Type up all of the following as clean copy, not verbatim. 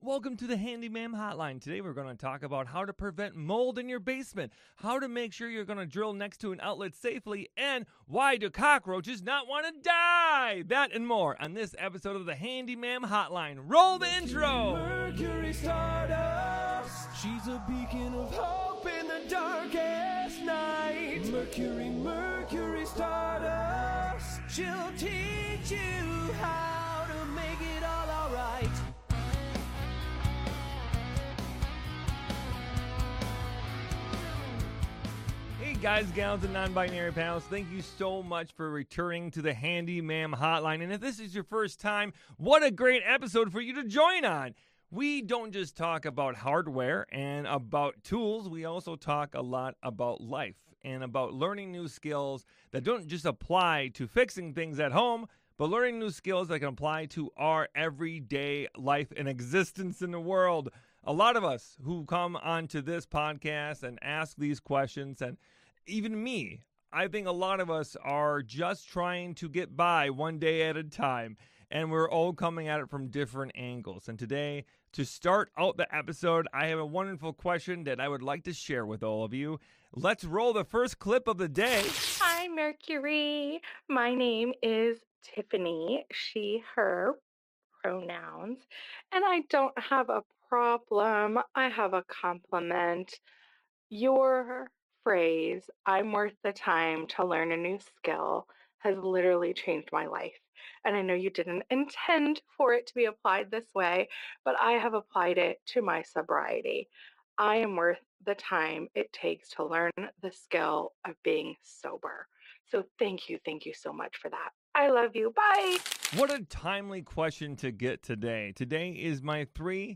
Welcome to the Handyman Hotline. Today we're going to talk about how to prevent mold in your basement, how to make sure you're going to drill next to an outlet safely, and why do cockroaches not want to die? That and more on this episode of the Handyman Hotline. Roll the intro! Mercury Stardust, she's a beacon of hope in the darkest night. Mercury Stardust, she'll teach you how to make it all alright. Hey guys, gals, and non-binary pals, thank you so much for returning to the Handyman Hotline. And if this is your first time, what a great episode for you to join on. We don't just talk about hardware and about tools, we also talk a lot about life and about learning new skills that don't just apply to fixing things at home, but learning new skills that can apply to our everyday life and existence in the world. A lot of us who come onto this podcast and ask these questions, and even me, I think a lot of us are just trying to get by one day at a time, and we're all coming at it from different angles. And today, to start out the episode, I have a wonderful question that I would like to share with all of you. Let's roll the first clip of the day. Hi, Mercury. My name is Tiffany, she, her pronouns, and I don't have a problem. I have a compliment. Your phrase, I'm worth the time to learn a new skill, has literally changed my life. And I know you didn't intend for it to be applied this way, but I have applied it to my sobriety. I am worth the time it takes to learn the skill of being sober. So thank you so much for that. I love you. Bye. What a timely question to get today. Today is my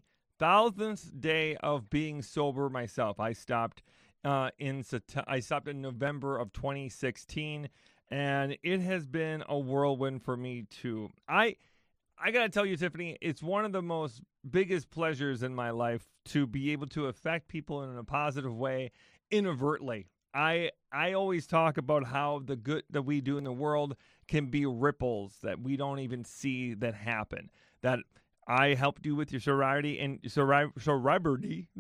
3,000th day of being sober myself. I stopped in November of 2016, and it has been a whirlwind for me too. I gotta tell you, Tiffany, it's one of the most biggest pleasures in my life to be able to affect people in a positive way inadvertently. I always talk about how the good that we do in the world can be ripples that we don't even see that happen. That I helped you with your sobriety and sobriety.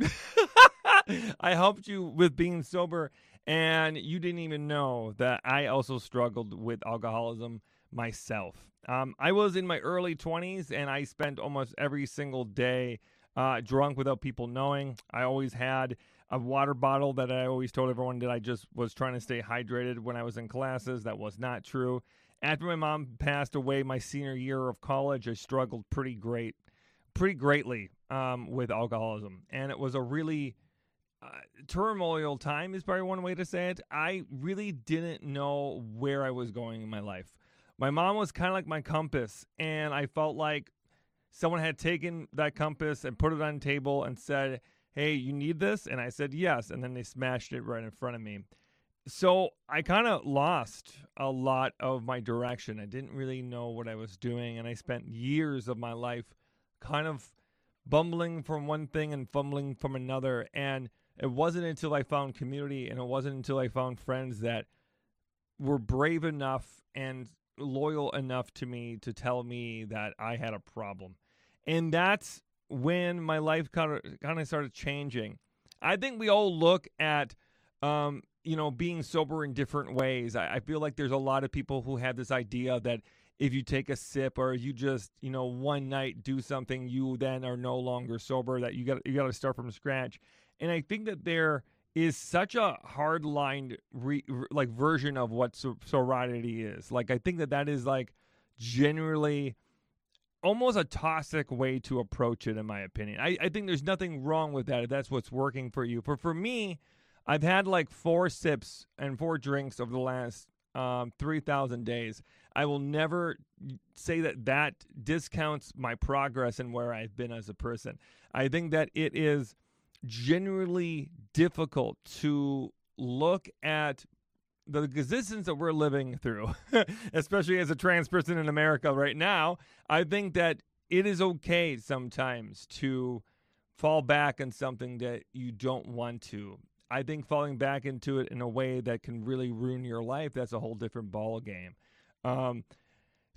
I helped you with being sober, and you didn't even know that I also struggled with alcoholism myself. I was in my early 20s, and I spent almost every single day drunk without people knowing. I always had a water bottle that I always told everyone that I just was trying to stay hydrated when I was in classes. That was not true. After my mom passed away my senior year of college, I struggled pretty greatly with alcoholism. And it was a really turmoil time is probably one way to say it. I really didn't know where I was going in my life. My mom was kind of like my compass, and I felt like someone had taken that compass and put it on the table and said, hey, you need this? And I said, yes. And then they smashed it right in front of me. So I kind of lost a lot of my direction. I didn't really know what I was doing. And I spent years of my life kind of bumbling from one thing and fumbling from another. And it wasn't until I found community, and it wasn't until I found friends that were brave enough and loyal enough to me to tell me that I had a problem. And that's when my life kind of started changing. I think we all look at, being sober in different ways. I feel like there's a lot of people who have this idea that if you take a sip or you just, one night do something, you then are no longer sober, that you got to start from scratch. And I think that there is such a hard-lined version of what sobriety is. Like, I think that is like generally almost a toxic way to approach it, in my opinion. I think there's nothing wrong with that if that's what's working for you. For me, I've had like 4 sips and 4 drinks over the last 3,000 days. I will never say that discounts my progress and where I've been as a person. I think that it is genuinely difficult to look at the existence that we're living through, especially as a trans person in America right now. I think that it is okay sometimes to fall back on something that you don't want to. I think falling back into it in a way that can really ruin your life, that's a whole different ball game.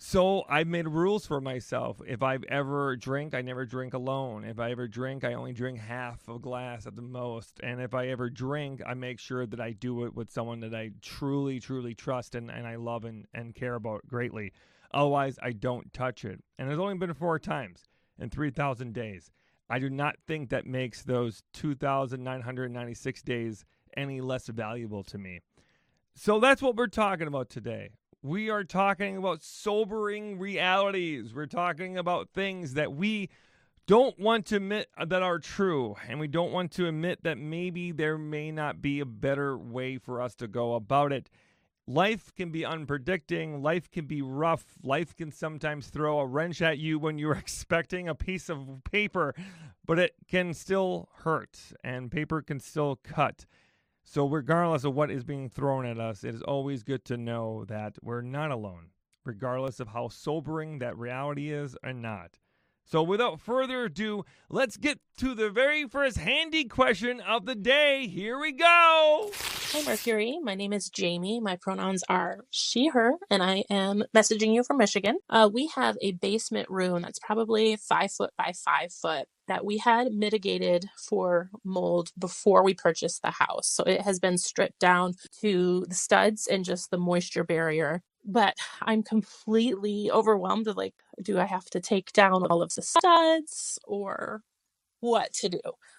So I've made rules for myself. If I ever drink, I never drink alone. If I ever drink, I only drink half a glass at the most. And if I ever drink, I make sure that I do it with someone that I truly, truly trust and I love and care about greatly. Otherwise, I don't touch it. And it's only been 4 times in 3,000 days. I do not think that makes those 2,996 days any less valuable to me. So that's what we're talking about today. We are talking about sobering realities. We're talking about things that we don't want to admit that are true. And we don't want to admit that maybe there may not be a better way for us to go about it. Life can be unpredicting. Life can be rough. Life can sometimes throw a wrench at you when you're expecting a piece of paper, but it can still hurt and paper can still cut. So regardless of what is being thrown at us, it is always good to know that we're not alone, regardless of how sobering that reality is or not. So without further ado, let's get to the very first handy question of the day. Here we go. Hi, Mercury. My name is Jamie. My pronouns are she, her, and I am messaging you from Michigan. We have a basement room that's probably 5 foot by 5 foot that we had mitigated for mold before we purchased the house. So it has been stripped down to the studs and just the moisture barrier. But I'm completely overwhelmed with do I have to take down all of the studs or what to do?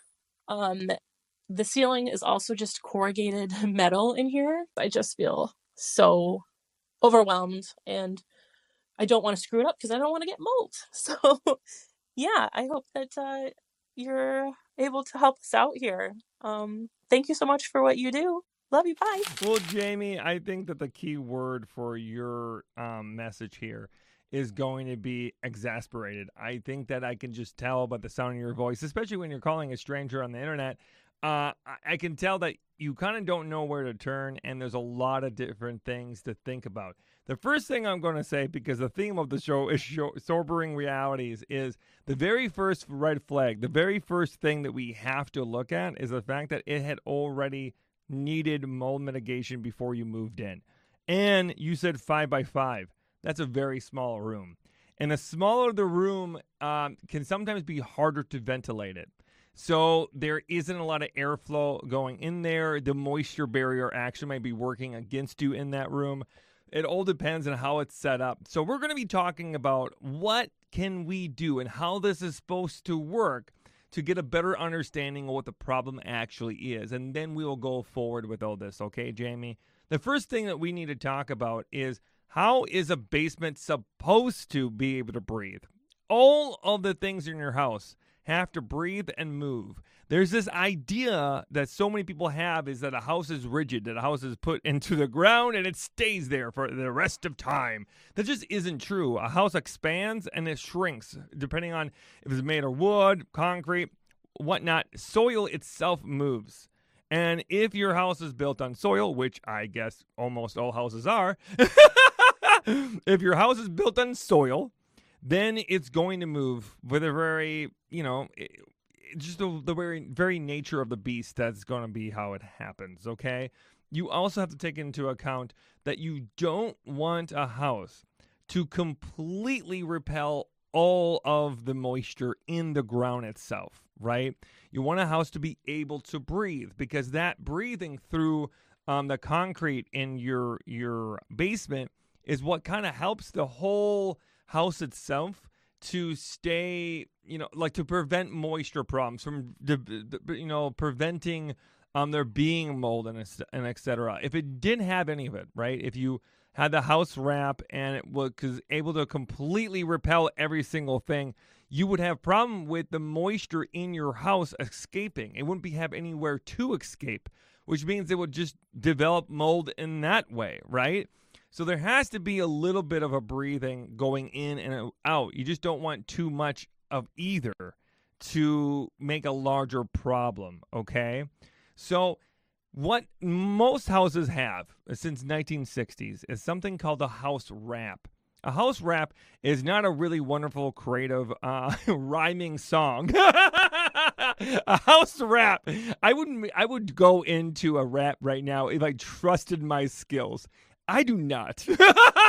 The ceiling is also just corrugated metal in here. I just feel so overwhelmed and I don't want to screw it up because I don't want to get mold. So yeah, I hope that you're able to help us out here. Thank you so much for what you do. Love you. Bye. Well, Jamie, I think that the key word for your message here is going to be exasperated. I think that I can just tell by the sound of your voice, especially when you're calling a stranger on the internet. I can tell that you kind of don't know where to turn, and there's a lot of different things to think about. The first thing I'm going to say, because the theme of the show is sobering realities, is the very first red flag, the very first thing that we have to look at is the fact that it had already needed mold mitigation before you moved in. And you said 5 by 5. That's a very small room. And the smaller the room can sometimes be harder to ventilate it. So there isn't a lot of airflow going in there. The moisture barrier actually might be working against you in that room. It all depends on how it's set up. So we're going to be talking about what can we do and how this is supposed to work to get a better understanding of what the problem actually is. And then we will go forward with all this. Okay, Jamie? The first thing that we need to talk about is how is a basement supposed to be able to breathe? All of the things in your house have to breathe and move. There's this idea that so many people have is that a house is rigid, that a house is put into the ground and it stays there for the rest of time. That just isn't true. A house expands and it shrinks depending on if it's made of wood, concrete, whatnot. Soil itself moves. And if your house is built on soil, which I guess almost all houses are, if your house is built on soil, then it's going to move with a very, just the very, very nature of the beast. That's going to be how it happens, okay? You also have to take into account that you don't want a house to completely repel all of the moisture in the ground itself, right? You want a house to be able to breathe, because that breathing through the concrete in your basement is what kind of helps the whole house itself to stay, to prevent moisture problems from, preventing there being mold and et cetera. If it didn't have any of it, right? If you had the house wrap and it was able to completely repel every single thing, you would have problem with the moisture in your house escaping. It wouldn't have anywhere to escape, which means it would just develop mold in that way, right? So there has to be a little bit of a breathing going in and out. You just don't want too much of either to make a larger problem, okay? So what most houses have since 1960s is something called a house wrap. A house wrap is not a really wonderful, creative, rhyming song. A house wrap. I would go into a rap right now if I trusted my skills. I do not. I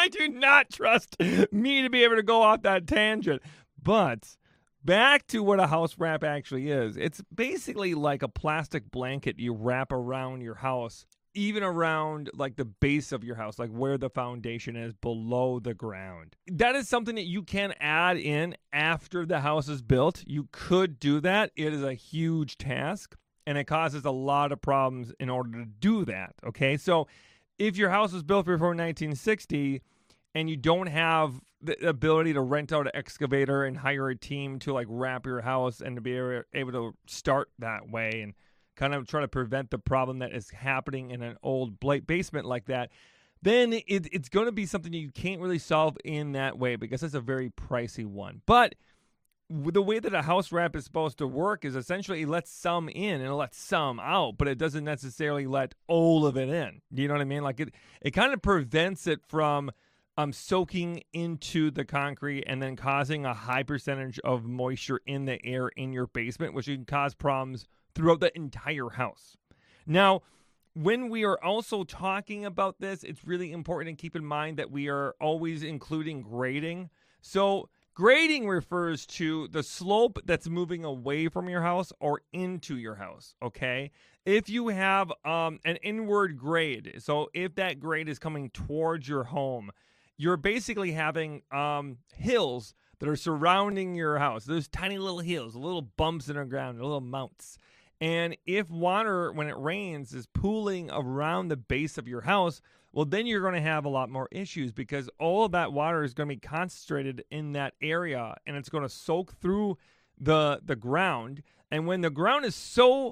I do not trust me to be able to go off that tangent. But back to what a house wrap actually is. It's basically like a plastic blanket you wrap around your house, even around like the base of your house, like where the foundation is below the ground. That is something that you can add in after the house is built. You could do that. It is a huge task, and it causes a lot of problems in order to do that, okay? So if your house was built before 1960 and you don't have the ability to rent out an excavator and hire a team to like wrap your house and to be able to start that way and kind of try to prevent the problem that is happening in an old basement like that, then it's going to be something you can't really solve in that way because it's a very pricey one. But the way that a house wrap is supposed to work is essentially it lets some in and it lets some out, but it doesn't necessarily let all of it in. You know what I mean? Like it kind of prevents it from soaking into the concrete and then causing a high percentage of moisture in the air in your basement, which can cause problems throughout the entire house. Now, when we are also talking about this, it's really important to keep in mind that we are always including grading. So grading refers to the slope that's moving away from your house or into your house, okay? If you have an inward grade, so if that grade is coming towards your home, you're basically having hills that are surrounding your house. Those tiny little hills, little bumps in the ground, little mounts. And if water, when it rains, is pooling around the base of your house, well, then you're going to have a lot more issues because all of that water is going to be concentrated in that area and it's going to soak through the ground. And when the ground is so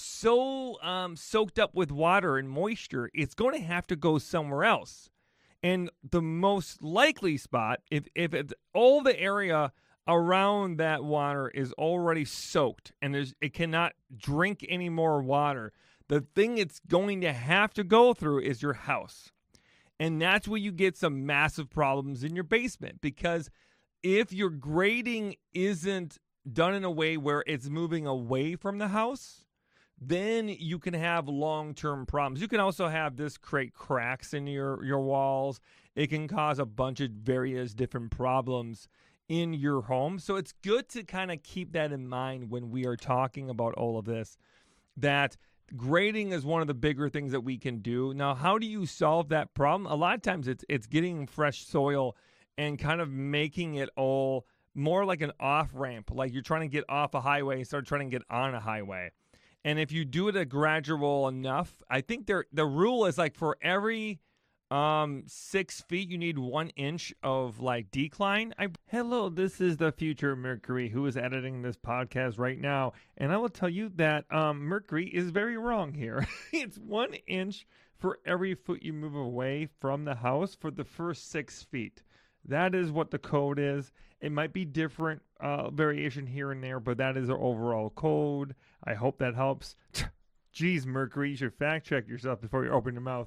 soaked up with water and moisture, it's going to have to go somewhere else. And the most likely spot, if it's all the area around that water is already soaked and it cannot drink any more water, the thing it's going to have to go through is your house. And that's where you get some massive problems in your basement, because if your grading isn't done in a way where it's moving away from the house, then you can have long-term problems. You can also have this create cracks in your walls. It can cause a bunch of various different problems in your home. So it's good to kind of keep that in mind when we are talking about all of this, that grading is one of the bigger things that we can do. Now, how do you solve that problem? A lot of times it's getting fresh soil and kind of making it all more like an off-ramp, like you're trying to get off a highway and start trying to get on a highway. And if you do it a gradual enough, I think the rule is like for every 6 feet, you need 1 inch of like decline. Hello, this is the future Mercury who is editing this podcast right now. And I will tell you that Mercury is very wrong here. It's 1 inch for every foot you move away from the house for the first 6 feet. That is what the code is. It might be different variation here and there, but that is our overall code. I hope that helps. Jeez, Mercury, you should fact check yourself before you open your mouth.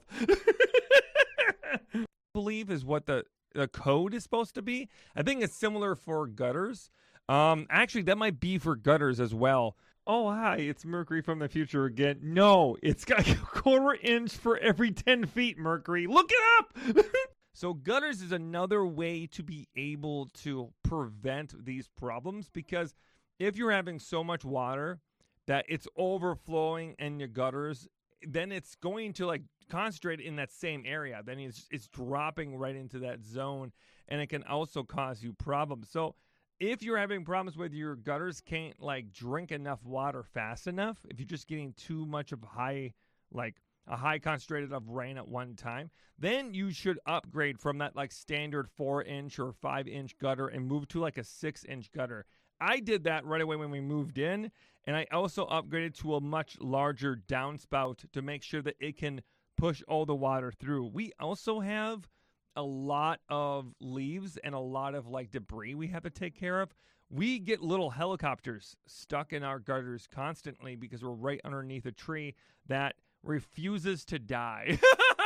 Believe is what the code is supposed to be. I think it's similar for gutters. Actually, that might be for gutters as well. Oh, hi, it's Mercury from the future again. No, it's got a 1/4 inch for every 10 feet, Mercury. Look it up! So gutters is another way to be able to prevent these problems, because if you're having so much water that it's overflowing in your gutters, then it's going to like concentrate in that same area. Then it's dropping right into that zone, and it can also cause you problems. So if you're having problems with your gutters can't like drink enough water fast enough, if you're just getting too much of a high concentrated of rain at one time, then you should upgrade from that like standard 4-inch or 5-inch gutter and move to like a 6-inch gutter. I did that right away when we moved in, and I also upgraded to a much larger downspout to make sure that it can push all the water through. We also have a lot of leaves and a lot of like debris we have to take care of. We get little helicopters stuck in our gutters constantly because we're right underneath a tree that refuses to die.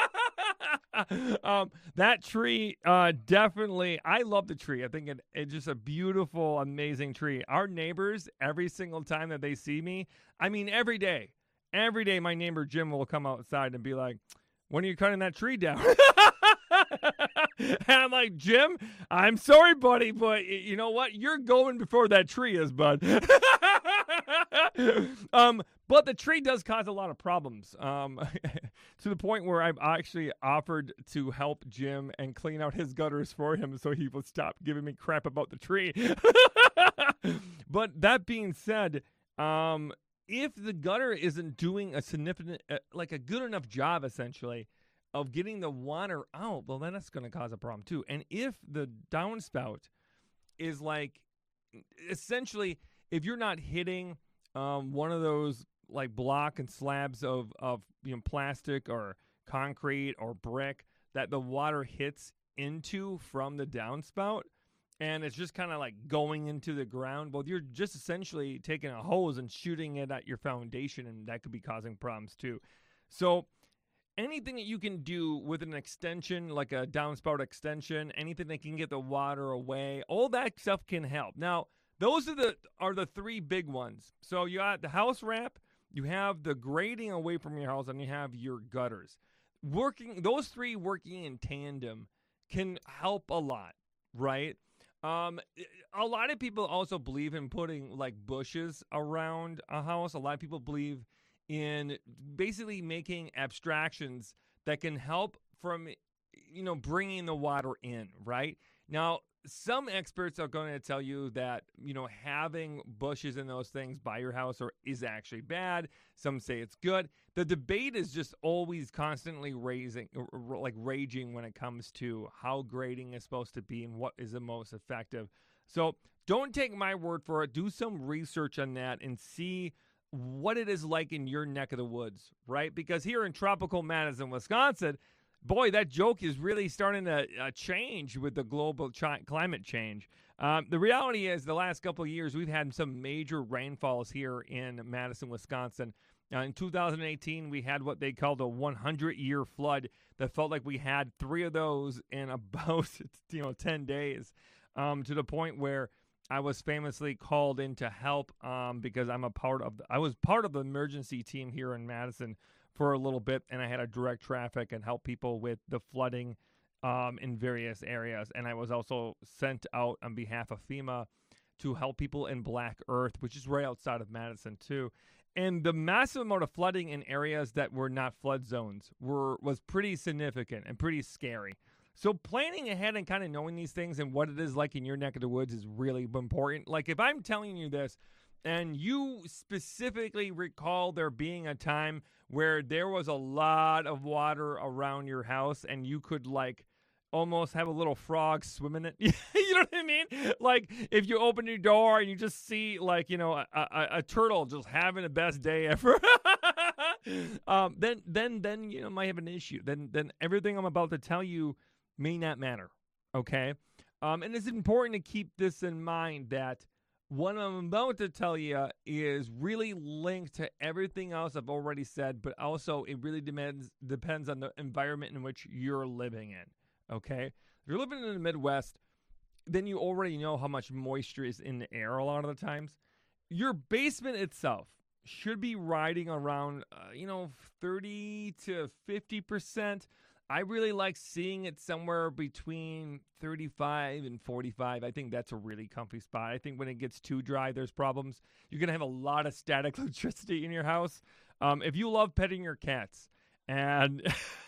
That tree, definitely, I love the tree. I think it's just a beautiful, amazing tree. Our neighbors, every single time that they see me, I mean, every day my neighbor Jim will come outside and be like, when are you cutting that tree down? And I'm like, Jim, I'm sorry, buddy, but you know what? You're going before that tree is, bud. But the tree does cause a lot of problems, to the point where I've actually offered to help Jim and clean out his gutters for him so he will stop giving me crap about the tree. But that being said, if the gutter isn't doing a significant, like a good enough job, essentially, of getting the water out, well, then that's going to cause a problem too. And if the downspout is like, essentially, if you're not hitting one of those like block and slabs of plastic or concrete or brick that the water hits into from the downspout, and it's just kind of like going into the ground, well, you're just essentially taking a hose and shooting it at your foundation, and that could be causing problems too. So anything that you can do with an extension, like a downspout extension, anything that can get the water away, all that stuff can help. Now, those are the three big ones. So you got the house wrap, you have the grading away from your house, and you have your gutters. Those three working in tandem can help a lot, right? A lot of people also believe in putting like bushes around a house. A lot of people believe in basically making abstractions that can help from, bringing the water in, right? Now, some experts are going to tell you that, having bushes and those things by your house is actually bad. Some say it's good. The debate is just always constantly raging when it comes to how grading is supposed to be and what is the most effective. So don't take my word for it. Do some research on that and see what it is like in your neck of the woods, right? Because here in tropical Madison, Wisconsin, boy, that joke is really starting to change with the global climate change. The reality is the last couple of years, we've had some major rainfalls here in Madison, Wisconsin. In 2018, we had what they called a 100-year flood that felt like we had 3 of those in about 10 days, to the point where I was famously called in to help because I was part of the emergency team here in Madison for a little bit, and I had to direct traffic and help people with the flooding in various areas. And I was also sent out on behalf of FEMA to help people in Black Earth, which is right outside of Madison too. And the massive amount of flooding in areas that were not flood zones was pretty significant and pretty scary. So planning ahead and kind of knowing these things and what it is like in your neck of the woods is really important. Like if I'm telling you this and you specifically recall there being a time where there was a lot of water around your house and you could like almost have a little frog swim in it. You know what I mean? Like if you open your door and you just see like, a turtle just having the best day ever, then might have an issue. Then everything I'm about to tell you may not matter. Okay. And it's important to keep this in mind that what I'm about to tell you is really linked to everything else I've already said, but also it really depends on the environment in which you're living in. Okay? If you're living in the Midwest, then you already know how much moisture is in the air a lot of the times. Your basement itself should be riding around, 30 to 50%. I really like seeing it somewhere between 35 and 45. I think that's a really comfy spot. I think when it gets too dry, there's problems. You're going to have a lot of static electricity in your house. If you love petting your cats, and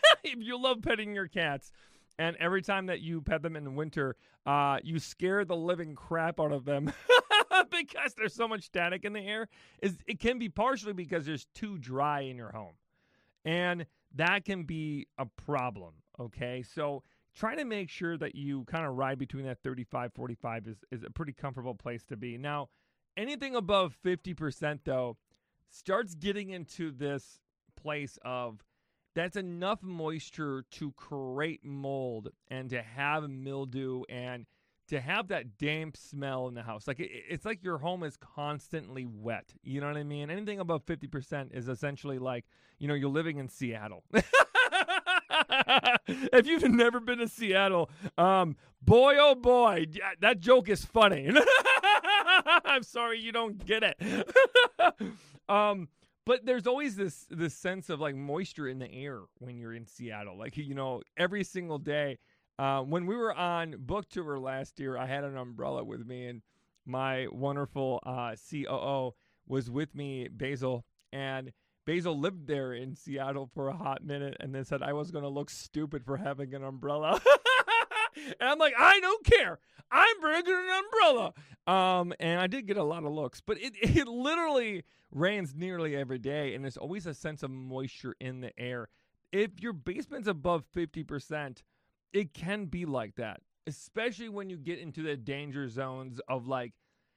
and every time that you pet them in the winter, you scare the living crap out of them because there's so much static in the air, it can be partially because there's too dry in your home. And that can be a problem, okay? So try to make sure that you kind of ride between that 35, 45 is a pretty comfortable place to be. Now, anything above 50%, though, starts getting into this place of that's enough moisture to create mold and to have mildew and to have that damp smell in the house. Like it's like your home is constantly wet. You know what I mean? Anything above 50% is essentially like, you're living in Seattle. If you've never been to Seattle, boy, oh boy, that joke is funny. I'm sorry you don't get it. But there's always this sense of like moisture in the air when you're in Seattle. Like, every single day When we were on book tour last year, I had an umbrella with me, and my wonderful COO was with me, Basil, and Basil lived there in Seattle for a hot minute and then said I was going to look stupid for having an umbrella. And I'm like, I don't care. I'm bringing an umbrella. And I did get a lot of looks, but it literally rains nearly every day, and there's always a sense of moisture in the air. If your basement's above 50%, it can be like that, especially when you get into the danger zones of like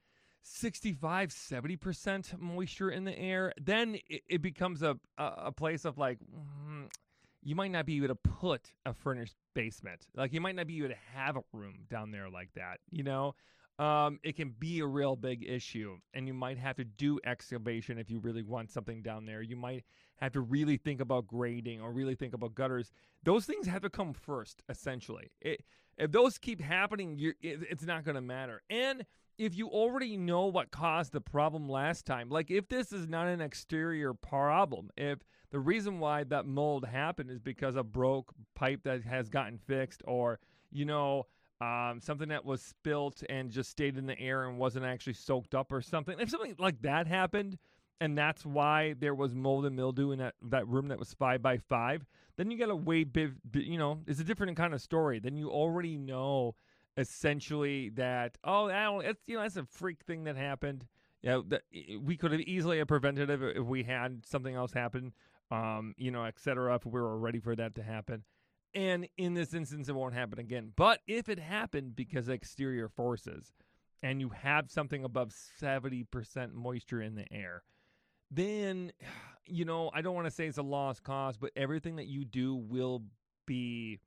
65, 70% moisture in the air. Then it becomes a place of like, you might not be able to put a furnished basement. Like you might not be able to have a room down there like that, you know? It can be a real big issue, and you might have to do excavation if you really want something down there. You might have to really think about grading or really think about gutters. Those things have to come first, essentially. If those keep happening, it's not going to matter. And if you already know what caused the problem last time, like if this is not an exterior problem, if the reason why that mold happened is because of broke pipe that has gotten fixed, or, you know, something that was spilt and just stayed in the air and wasn't actually soaked up or something. If something like that happened, and that's why there was mold and mildew in that room that was 5 by 5, then you got a way big, you know, it's a different kind of story. Then you already know essentially that, that's a freak thing that happened. Yeah, we could have easily prevented it if we had something else happen, et cetera, if we were ready for that to happen. And in this instance, it won't happen again. But if it happened because of exterior forces, and you have something above 70% moisture in the air, then, you know, I don't want to say it's a lost cause, but everything that you do will be,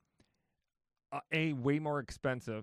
A, way more expensive,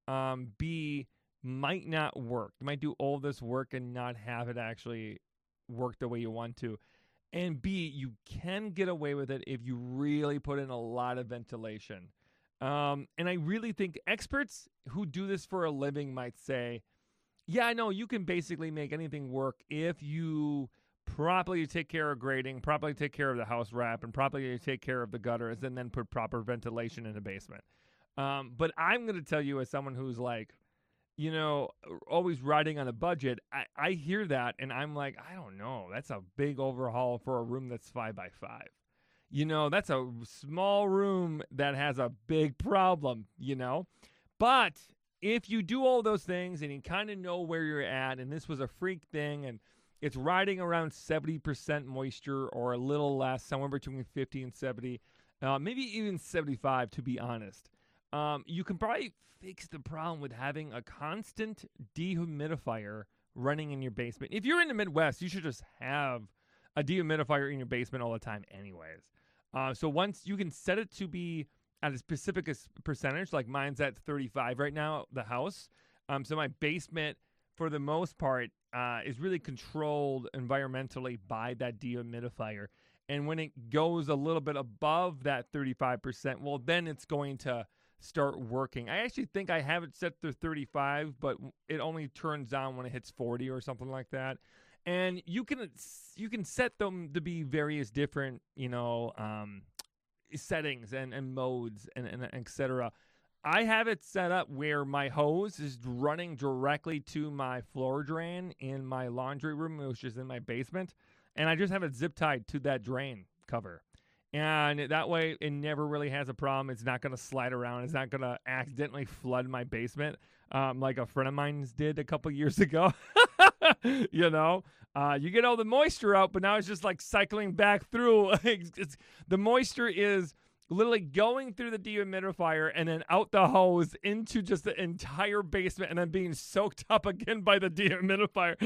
B, might not work. You might do all this work and not have it actually work the way you want to. And B, you can get away with it if you really put in a lot of ventilation. And I really think experts who do this for a living might say, yeah, I know you can basically make anything work if you properly take care of grading, properly take care of the house wrap, and properly take care of the gutters, and then put proper ventilation in the basement. But I'm going to tell you, as someone who's like, you know, always riding on a budget, I hear that, and I'm like, I don't know. That's a big overhaul for a room that's 5 by 5. You know, that's a small room that has a big problem, you know. But if you do all those things and you kind of know where you're at, and this was a freak thing, and it's riding around 70% moisture or a little less, somewhere between 50 and 70, maybe even 75, to be honest. You can probably fix the problem with having a constant dehumidifier running in your basement. If you're in the Midwest, you should just have a dehumidifier in your basement all the time anyways. So once you can set it to be at a specific percentage, like mine's at 35 right now, the house. So my basement, for the most part, is really controlled environmentally by that dehumidifier. And when it goes a little bit above that 35%, well, then it's going to start working. I actually think I have it set to 35, but it only turns on when it hits 40 or something like that. And you can set them to be various different, settings and modes and et cetera. I have it set up where my hose is running directly to my floor drain in my laundry room, which is in my basement. And I just have it zip tied to that drain cover. And that way, it never really has a problem. It's not going to slide around. It's not going to accidentally flood my basement like a friend of mine did a couple years ago. You get all the moisture out, but now it's just like cycling back through. The moisture is literally going through the dehumidifier and then out the hose into just the entire basement and then being soaked up again by the dehumidifier.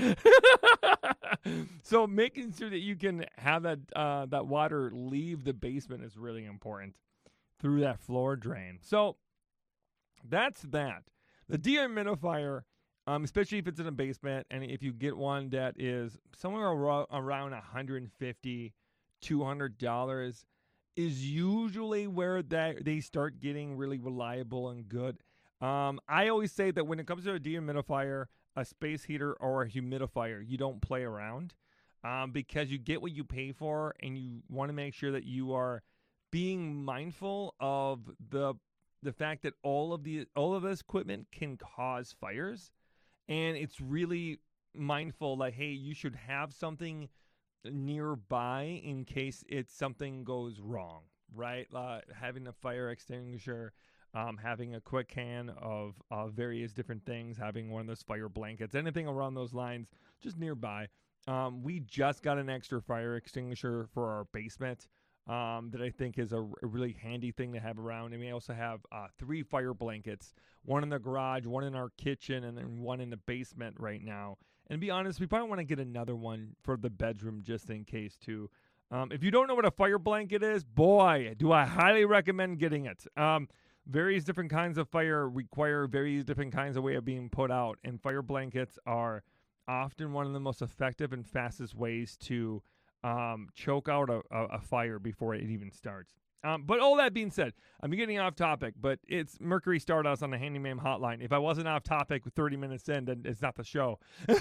So making sure that you can have that water leave the basement is really important through that floor drain. So that's that. The dehumidifier, especially if it's in a basement, and if you get one that is somewhere around $150, $200, is usually where they start getting really reliable and good. I always say that when it comes to a dehumidifier, a space heater, or a humidifier, you don't play around because you get what you pay for, and you want to make sure that you are being mindful of the the fact that all of this equipment can cause fires, and it's really mindful like, hey, you should have something nearby in case something goes wrong, right? Having a fire extinguisher, having a quick can of various different things, having one of those fire blankets, anything around those lines, just nearby. We just got an extra fire extinguisher for our basement that I think is a really handy thing to have around. And we also have 3 fire blankets, one in the garage, one in our kitchen, and then one in the basement right now. And to be honest, we probably want to get another one for the bedroom just in case too. If you don't know what a fire blanket is, boy, do I highly recommend getting it. Various different kinds of fire require various different kinds of way of being put out, and fire blankets are often one of the most effective and fastest ways to choke out a fire before it even starts. But all that being said, I'm getting off topic, but it's Mercury Stardust on the Handyman Hotline. If I wasn't off topic with 30 minutes in, then it's not the show.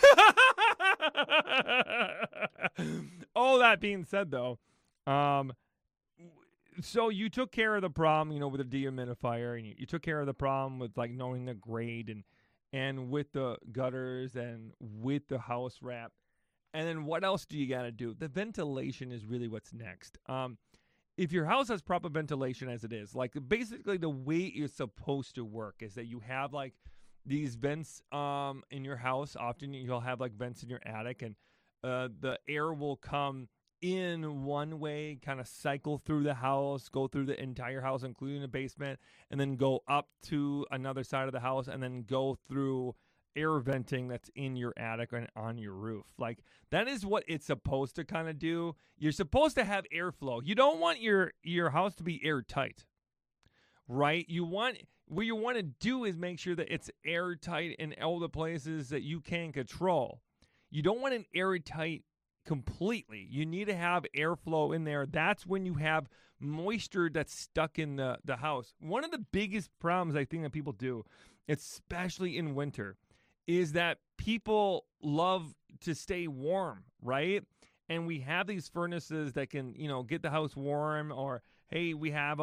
All that being said, though, so you took care of the problem, with a dehumidifier, and you took care of the problem with like knowing the grade and with the gutters and with the house wrap. And then what else do you got to do? The ventilation is really what's next. If your house has proper ventilation as it is, like basically the way it's supposed to work is that you have like these vents in your house. Often you'll have like vents in your attic, and the air will come in one way, kind of cycle through the house, go through the entire house, including the basement, and then go up to another side of the house, and then go through air venting that's in your attic and on your roof. Like, that is what it's supposed to kind of do. You're supposed to have airflow. You don't want your house to be airtight, right? What you want to do is make sure that it's airtight in all the places that you can control. You don't want an airtight completely. You need to have airflow in there. That's when you have moisture that's stuck in the house. One of the biggest problems I think that people do, especially in winter, is that people love to stay warm, right? And we have these furnaces that can, get the house warm, or hey, we have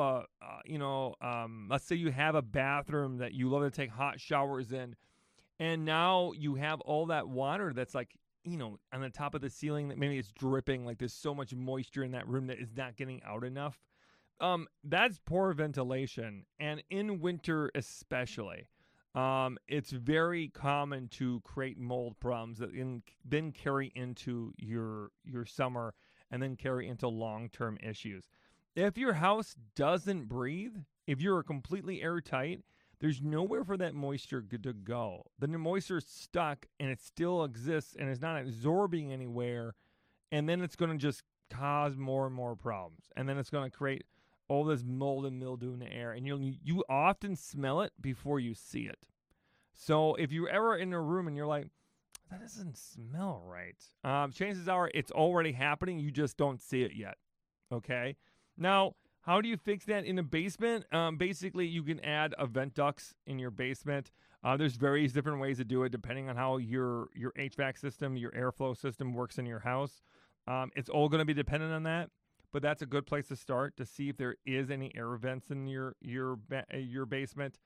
let's say you have a bathroom that you love to take hot showers in, and now you have all that water that's like, on the top of the ceiling that maybe it's dripping, like there's so much moisture in that room that is not getting out enough. That's poor ventilation. And in winter especially, it's very common to create mold problems that then carry into your summer and then carry into long-term issues. If your house doesn't breathe, if you're completely airtight, there's nowhere for that moisture to go. Then the moisture is stuck, and it still exists, and it's not absorbing anywhere, and then it's going to just cause more and more problems. And then it's going to create all this mold and mildew in the air, and you often smell it before you see it. So if you're ever in a room and you're like, that doesn't smell right, chances are it's already happening. You just don't see it yet, okay? Now, how do you fix that in a basement? Basically, you can add a vent ducts in your basement. There's various different ways to do it depending on how your HVAC system, your airflow system works in your house. It's all going to be dependent on that, but that's a good place to start to see if there is any air vents in your basement.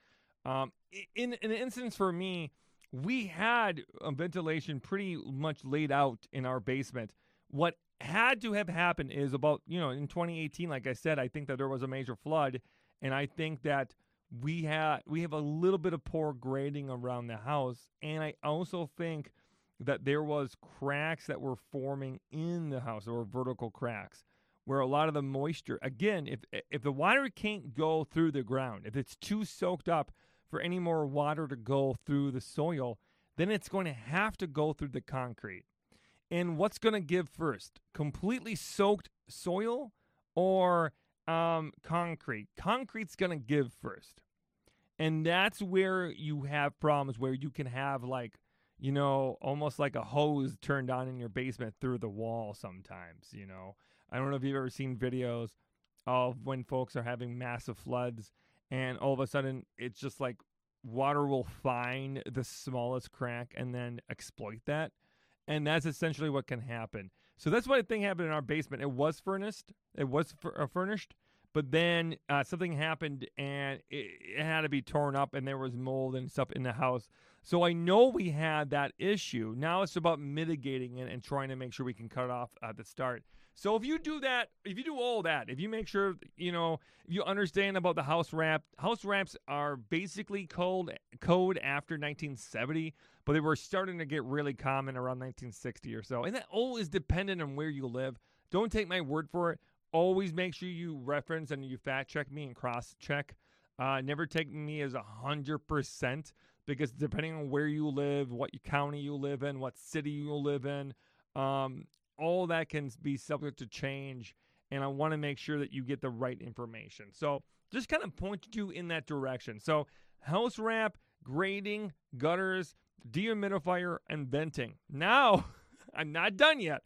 In an instance for me, we had ventilation pretty much laid out in our basement. What had to have happened is about, in 2018, like I said, I think that there was a major flood, and I think that we have a little bit of poor grading around the house, and I also think that there was cracks that were forming in the house. There were vertical cracks where a lot of the moisture, again, if the water can't go through the ground, if it's too soaked up for any more water to go through the soil, then it's going to have to go through the concrete. And what's going to give first? Completely soaked soil or concrete? Concrete's going to give first. And that's where you have problems, where you can have almost like a hose turned on in your basement through the wall sometimes, I don't know if you've ever seen videos of when folks are having massive floods and all of a sudden it's just like water will find the smallest crack and then exploit that. And that's essentially what can happen. So that's what I think happened in our basement. It was furnished. It was furnished, but then something happened and it had to be torn up, and there was mold and stuff in the house. So I know we had that issue. Now it's about mitigating it and trying to make sure we can cut it off at the start. So if you do that, if you do all that, if you make sure, if you understand about the house wraps are basically code after 1970, but they were starting to get really common around 1960 or so. And that all is dependent on where you live. Don't take my word for it. Always make sure you reference and you fact check me and cross check. Never take me as 100%, because depending on where you live, what county you live in, what city you live in, all that can be subject to change, and I want to make sure that you get the right information. So just kind of point you in that direction. So house wrap, grading, gutters, dehumidifier, and venting. Now, I'm not done yet.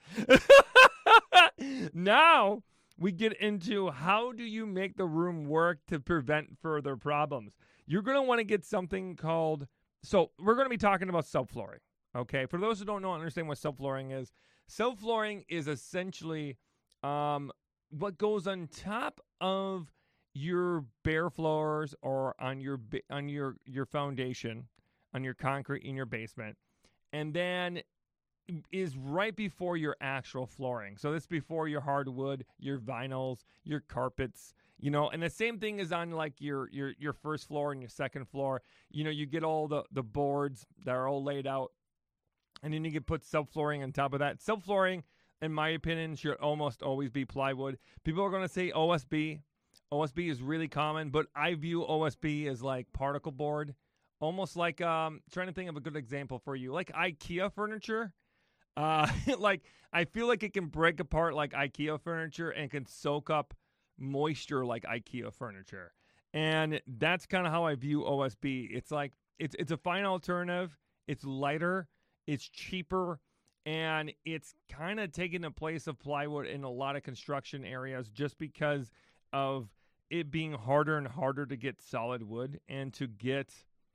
Now, we get into how do you make the room work to prevent further problems. You're going to want to get something called, so we're going to be talking about subflooring. Okay, for those who don't understand what subflooring is, subflooring is essentially what goes on top of your bare floors or on your foundation, on your concrete in your basement, and then is right before your actual flooring. So this is before your hardwood, your vinyls, your carpets, and the same thing is on like your first floor and your second floor. You get all the boards that are all laid out, and then you can put subflooring on top of that. Subflooring, in my opinion, should almost always be plywood. People are going to say OSB. OSB is really common, but I view OSB as like particle board, almost like trying to think of a good example for you, like IKEA furniture. Like I feel like it can break apart like IKEA furniture and can soak up moisture like IKEA furniture. And that's kind of how I view OSB. It's like it's a fine alternative. It's lighter, it's cheaper, and it's kind of taking the place of plywood in a lot of construction areas just because of it being harder and harder to get solid wood and to get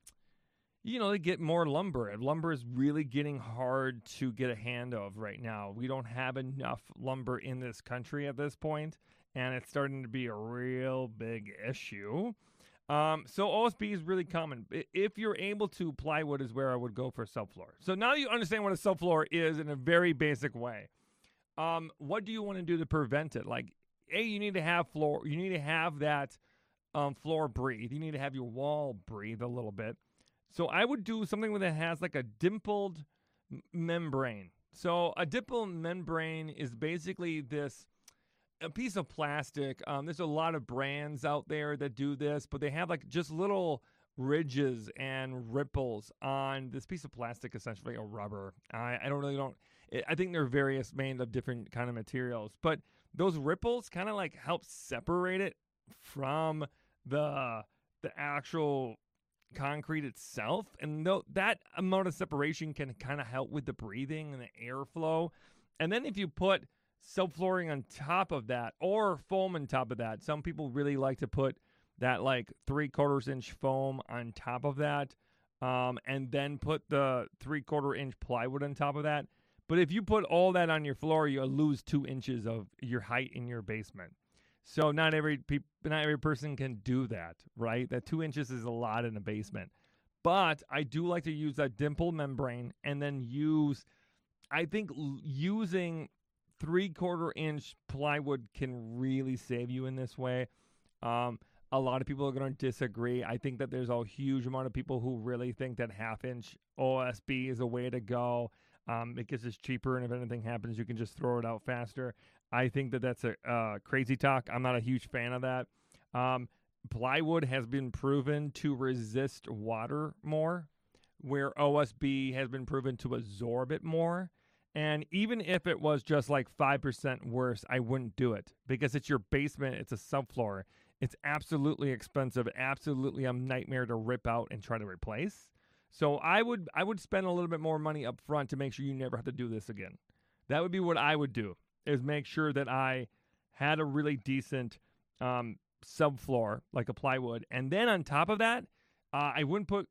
to get more lumber. Lumber is really getting hard to get a hand of right now. We don't have enough lumber in this country at this point, and it's starting to be a real big issue. So OSB is really common. If you're able to, plywood is where I would go for subfloor. So now you understand what a subfloor is in a very basic way. What do you want to do to prevent it? Like, you need to have floor. You need to have that floor breathe. You need to have your wall breathe a little bit. So I would do something that has like a dimpled membrane. So a dimpled membrane is basically a piece of plastic. There's a lot of brands out there that do this, but they have like just little ridges and ripples on this piece of plastic, essentially a rubber. I think they're various made of different kind of materials, but those ripples kind of like help separate it from the actual concrete itself, and that amount of separation can kind of help with the breathing and the airflow. And then if you put subflooring on top of that or foam on top of that, some people really like to put that like 3/4 inch foam on top of that, and then put the 3/4 inch plywood on top of that. But if you put all that on your floor, you'll lose 2 inches of your height in your basement. So not every person can do that, right? That 2 inches is a lot in the basement. But I do like to use that dimple membrane, and then using 3/4 inch plywood can really save you in this way. A lot of people are going to disagree. I think that there's a huge amount of people who really think that 1/2 inch OSB is a way to go. Because it's cheaper, and if anything happens, you can just throw it out faster. I think that that's a crazy talk. I'm not a huge fan of that. Plywood has been proven to resist water more, where OSB has been proven to absorb it more. And even if it was just like 5% worse, I wouldn't do it because it's your basement. It's a subfloor. It's absolutely expensive, absolutely a nightmare to rip out and try to replace. So I would spend a little bit more money up front to make sure you never have to do this again. That would be what I would do, is make sure that I had a really decent subfloor, like a plywood. And then on top of that, I wouldn't put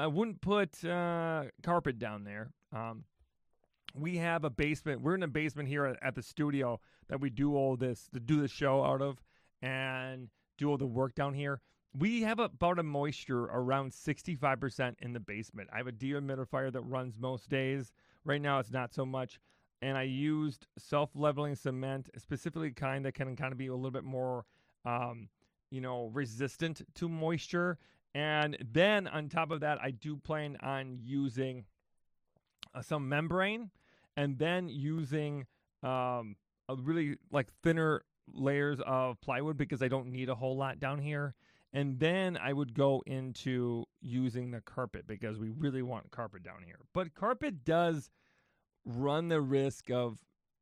carpet down there. We have a basement. We're in a basement here at the studio that we do all this, to do the show out of. and do all the work down here. We have about a moisture around 65% in the basement. I have a dehumidifier that runs most days. Right now, it's not so much. And I used self-leveling cement, specifically kind that can kind of be a little bit more, resistant to moisture. And then on top of that, I do plan on using some membrane, and then using a really like thinner layers of plywood because I don't need a whole lot down here. And then I would go into using the carpet because we really want carpet down here. But carpet does run the risk of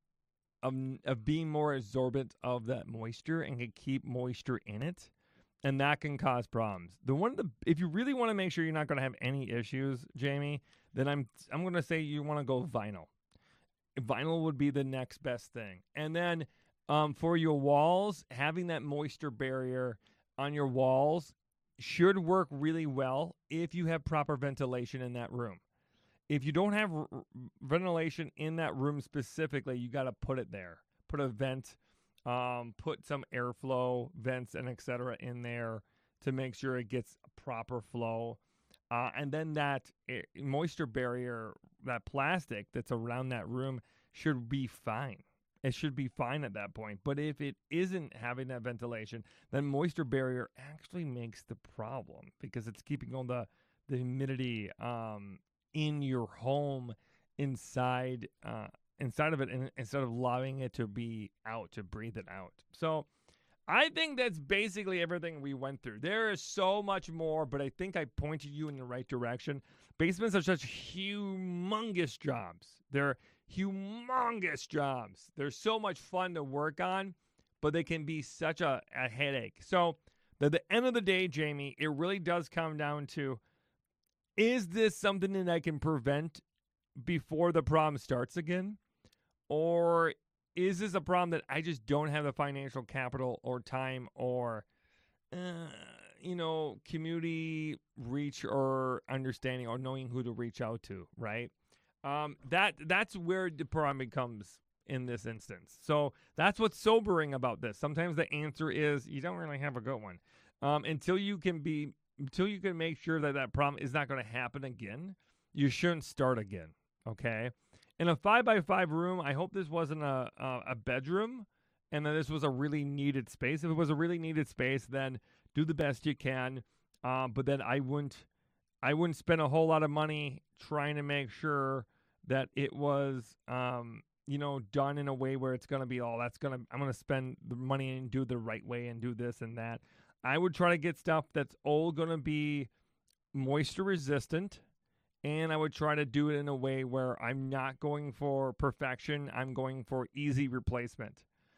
being more absorbent of that moisture and can keep moisture in it, and that can cause problems. If you really want to make sure you're not going to have any issues, Jamie, then I'm going to say you want to go vinyl. Vinyl would be the next best thing. And then for your walls, having that moisture barrier on your walls should work really well if you have proper ventilation in that room. If you don't have ventilation in that room specifically, you got to put it there. Put a vent, put some airflow vents and etc. in there to make sure it gets proper flow. And then that moisture barrier, that plastic that's around that room should be fine. It should be fine at that point. But if it isn't having that ventilation, then moisture barrier actually makes the problem because it's keeping all the humidity in your home inside of it, and instead of allowing it to be out, to breathe it out. So I think that's basically everything we went through. There is so much more, but I think I pointed you in the right direction. Basements are such humongous jobs. They're humongous jobs. They're so much fun to work on, but they can be such a headache. So at the end of the day, Jamie, it really does come down to, is this something that I can prevent before the problem starts again? Or is this a problem that I just don't have the financial capital or time or, community reach or understanding or knowing who to reach out to, right? That's where the problem becomes in this instance. So that's what's sobering about this. Sometimes the answer is you don't really have a good one until you can make sure that problem is not going to happen again. You shouldn't start again. Okay. In a 5x5 room, I hope this wasn't a bedroom and that this was a really needed space. If it was a really needed space, then do the best you can. But then I wouldn't spend a whole lot of money trying to make sure that it was, done in a way where it's going to be I'm going to spend the money and do the right way and do this and that. I would try to get stuff that's all going to be moisture resistant. And I would try to do it in a way where I'm not going for perfection. I'm going for easy replacement.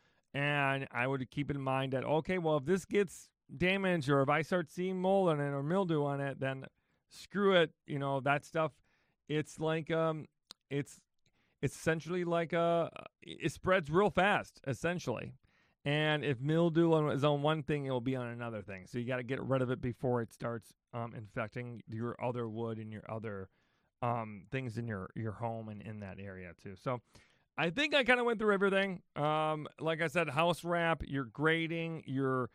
And I would keep in mind that, okay, well, if this gets damaged or if I start seeing mold on it or mildew on it, then screw it. That stuff, it's like, it's essentially like it spreads real fast, essentially. And if mildew is on one thing, it will be on another thing. So you got to get rid of it before it starts infecting your other wood and your other things in your home and in that area too. So I think I kind of went through everything. Like I said, house wrap, your grading, your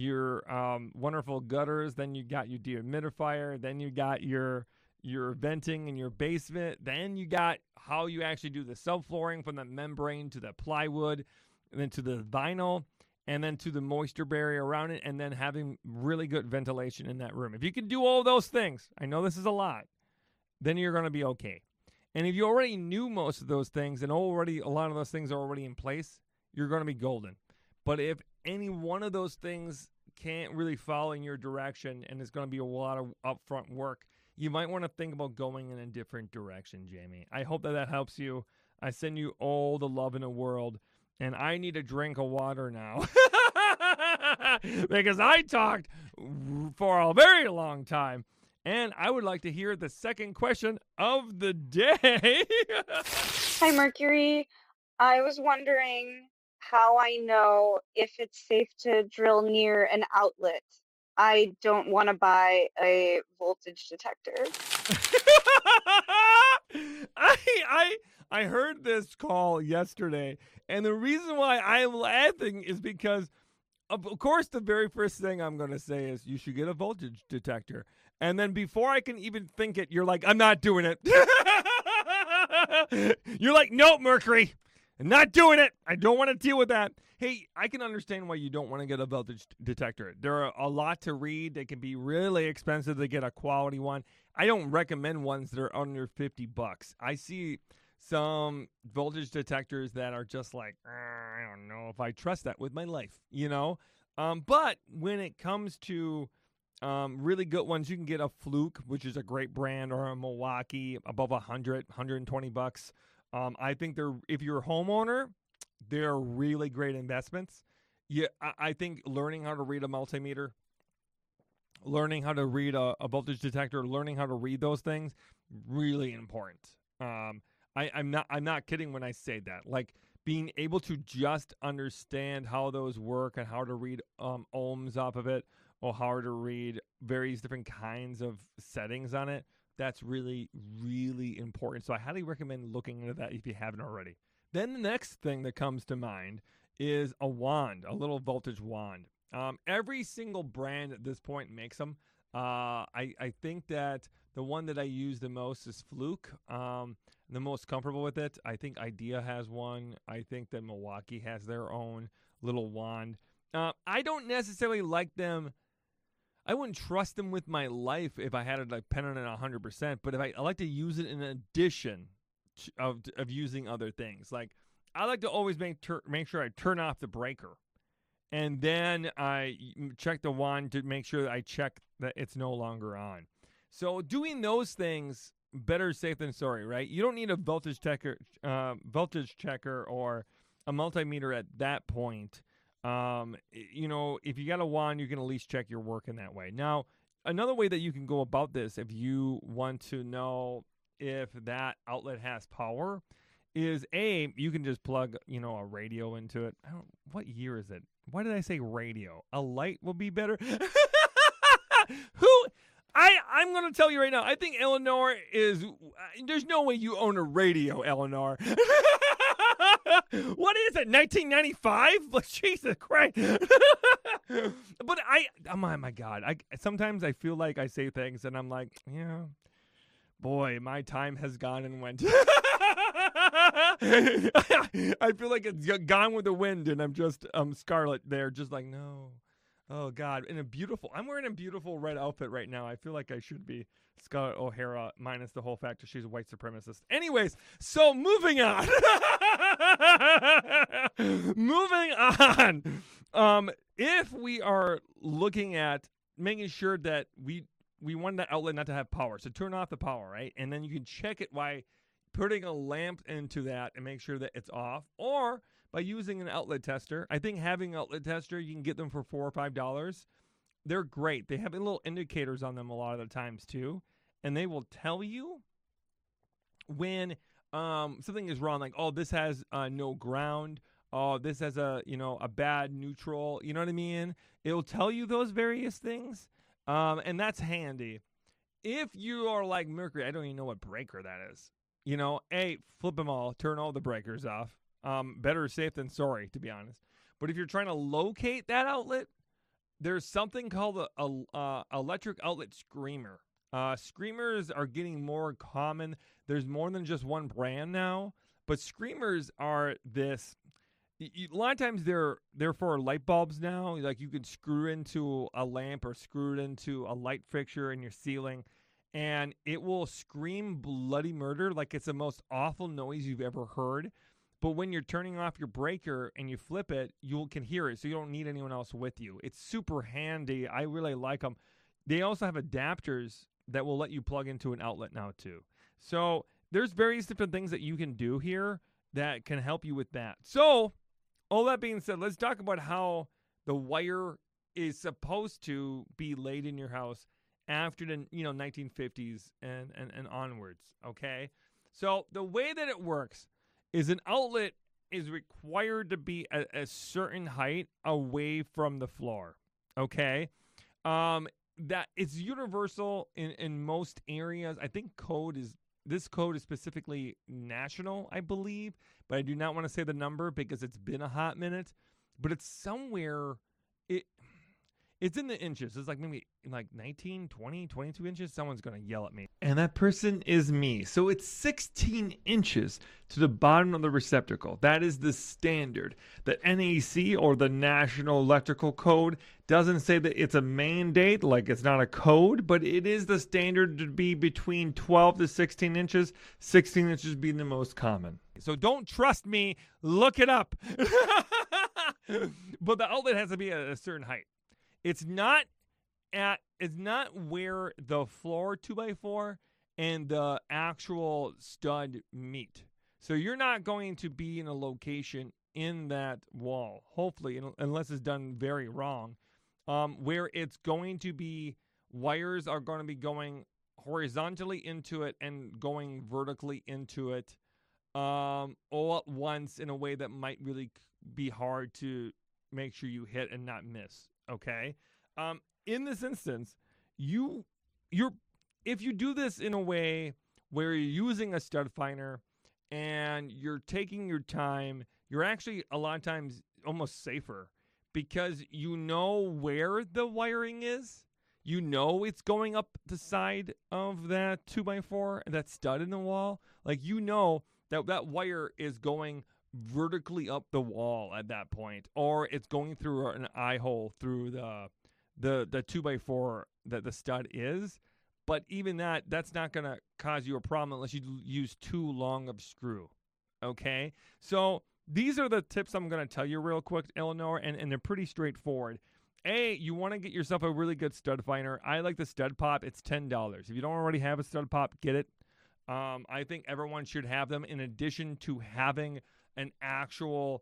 wonderful gutters. Then you got your dehumidifier. Then you got your venting in your basement. Then you got how you actually do the subflooring from the membrane to the plywood, and then to the vinyl, and then to the moisture barrier around it, and then having really good ventilation in that room. If you can do all those things, I know this is a lot, then you're going to be okay. And if you already knew most of those things and a lot of those things are already in place, you're going to be golden. But if any one of those things can't really fall in your direction and it's going to be a lot of upfront work, you might want to think about going in a different direction, Jamie. I hope that helps you. I send you all the love in the world. And I need a drink of water now because I talked for a very long time. And I would like to hear the second question of the day. Hi, Mercury. I was wondering how I know if it's safe to drill near an outlet. I don't want to buy a voltage detector. I heard this call yesterday, and the reason why I'm laughing is because of course, the very first thing I'm going to say is you should get a voltage detector. And then before I can even think it, you're like, I'm not doing it. You're like, nope, Mercury. I'm not doing it. I don't want to deal with that. Hey, I can understand why you don't want to get a voltage detector. There are a lot to read. They can be really expensive to get a quality one. I don't recommend ones that are under $50. I see some voltage detectors that are just like, I don't know if I trust that with my life, you know? But when it comes to really good ones, you can get a Fluke, which is a great brand, or a Milwaukee above $120. I think if you're a homeowner, they're really great investments. Yeah, I think learning how to read a multimeter, learning how to read a voltage detector, learning how to read those things, really important. I'm not kidding when I say that. Like being able to just understand how those work and how to read ohms off of it, or how to read various different kinds of settings on it. That's really, really important. So I highly recommend looking into that if you haven't already. Then the next thing that comes to mind is a wand, a little voltage wand. Every single brand at this point makes them. I think that the one that I use the most is Fluke. The most comfortable with it. I think Idea has one. I think that Milwaukee has their own little wand. I don't necessarily like them. I wouldn't trust them with my life if I had to depend on it 100%. But if I like to use it in addition of using other things. Like I like to always make sure I turn off the breaker, and then I check the wand to make sure that I check that it's no longer on. So doing those things, better safe than sorry, right? You don't need a voltage checker or a multimeter at that point. If you got a wand, you can at least check your work in that way. Now, another way that you can go about this, if you want to know if that outlet has power, is you can just plug, a radio into it. What year is it? Why did I say radio? A light will be better. I'm going to tell you right now, I think Eleanor there's no way you own a radio, Eleanor. What is it, 1995? Jesus Christ. But oh my God. Sometimes I feel like I say things and I'm like, yeah, boy, my time has gone and went. I feel like it's gone with the wind and I'm just Scarlet there, just like, no. Oh God, I'm wearing a beautiful red outfit right now. I feel like I should be Scarlett O'Hara, minus the whole fact that she's a white supremacist. Anyways, so moving on. If we are looking at making sure that we want that outlet not to have power, so turn off the power, right? And then you can check it by putting a lamp into that and make sure that it's off, or by using an outlet tester. I think having an outlet tester, you can get them for $4 or $5. They're great. They have little indicators on them a lot of the times too, and they will tell you when something is wrong. Like, oh, this has no ground. Oh, this has a bad neutral. You know what I mean? It'll tell you those various things, and that's handy. If you are like Mercury, I don't even know what breaker that is. Flip them all, turn all the breakers off. Better safe than sorry, to be honest. But if you're trying to locate that outlet, there's something called a electric outlet screamer. Screamers are getting more common. There's more than just one brand now, but screamers are this. A lot of times they're for light bulbs now. Like you could screw into a lamp or screw it into a light fixture in your ceiling, and it will scream bloody murder like it's the most awful noise you've ever heard. But when you're turning off your breaker and you flip it, you can hear it, so you don't need anyone else with you. It's super handy. I really like them. They also have adapters that will let you plug into an outlet now too. So there's various different things that you can do here that can help you with that. So all that being said, let's talk about how the wire is supposed to be laid in your house after the 1950s and onwards. Okay, so the way that it works is an outlet is required to be a certain height away from the floor. Okay, that it's universal in most areas. I think this code is specifically national, I believe, but I do not want to say the number because it's been a hot minute. But it's somewhere it it's in the inches. It's like maybe like 19, 20, 22 inches. Someone's going to yell at me. And that person is me. So it's 16 inches to the bottom of the receptacle. That is the standard. The NEC, or the National Electrical Code, doesn't say that it's a mandate, like it's not a code, but it is the standard to be between 12 to 16 inches, 16 inches being the most common. So don't trust me. Look it up. But the outlet has to be at a certain height. It's not where the floor 2x4 and the actual stud meet. So you're not going to be in a location in that wall, hopefully, unless it's done very wrong, where it's going to be, wires are going to be going horizontally into it and going vertically into it, all at once in a way that might really be hard to make sure you hit and not miss. Okay. In this instance, if you do this in a way where you're using a stud finder and you're taking your time, you're actually a lot of times almost safer, because you know where the wiring is. You know it's going up the side of that 2x4, that stud in the wall. Like, you know that wire is going vertically up the wall at that point, or it's going through an eye hole through the 2x4 that the stud is. But even that's not going to cause you a problem unless you use too long of screw. Okay? So these are the tips I'm going to tell you real quick, Eleanor, and they're pretty straightforward. You want to get yourself a really good stud finder. I like the Stud Pop. It's $10. If you don't already have a Stud Pop, get it. I think everyone should have them, in addition to having an actual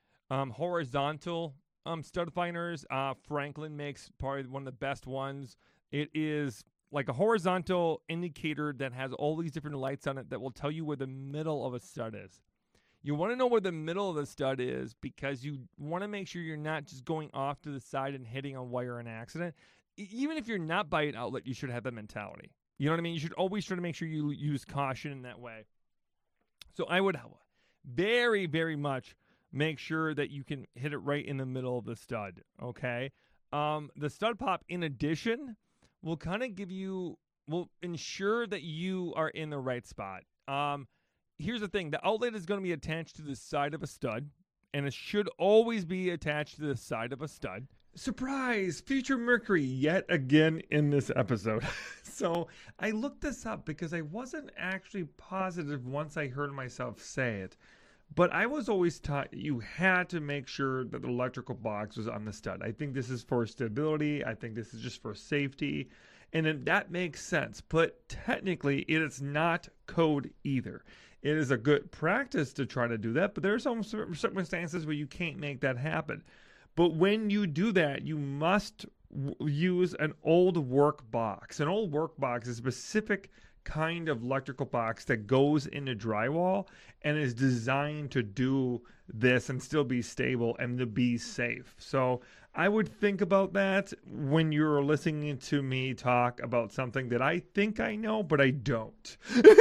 horizontal stud finders. Franklin makes probably one of the best ones. It is like a horizontal indicator that has all these different lights on it that will tell you where the middle of a stud is. You want to know where the middle of the stud is because you want to make sure you're not just going off to the side and hitting a wire in accident. Even if you're not by an outlet, you should have that mentality. You know what I mean? You should always try to make sure you use caution in that way. So I would very, very much make sure that you can hit it right in the middle of the stud, okay? The Stud Pop, in addition, will kind of will ensure that you are in the right spot. Here's the thing. The outlet is going to be attached to the side of a stud, and it should always be attached to the side of a stud. Surprise! Future Mercury yet again in this episode. So I looked this up because I wasn't actually positive once I heard myself say it. But I was always taught you had to make sure that the electrical box was on the stud. I think this is for stability. I think this is just for safety. And then that makes sense. But technically, it is not code either. It is a good practice to try to do that. But there are some circumstances where you can't make that happen. But when you do that, you must use an old work box. An old work box is a specific kind of electrical box that goes into drywall and is designed to do this and still be stable and to be safe. So I would think about that when you're listening to me talk about something that I think I know, but I don't.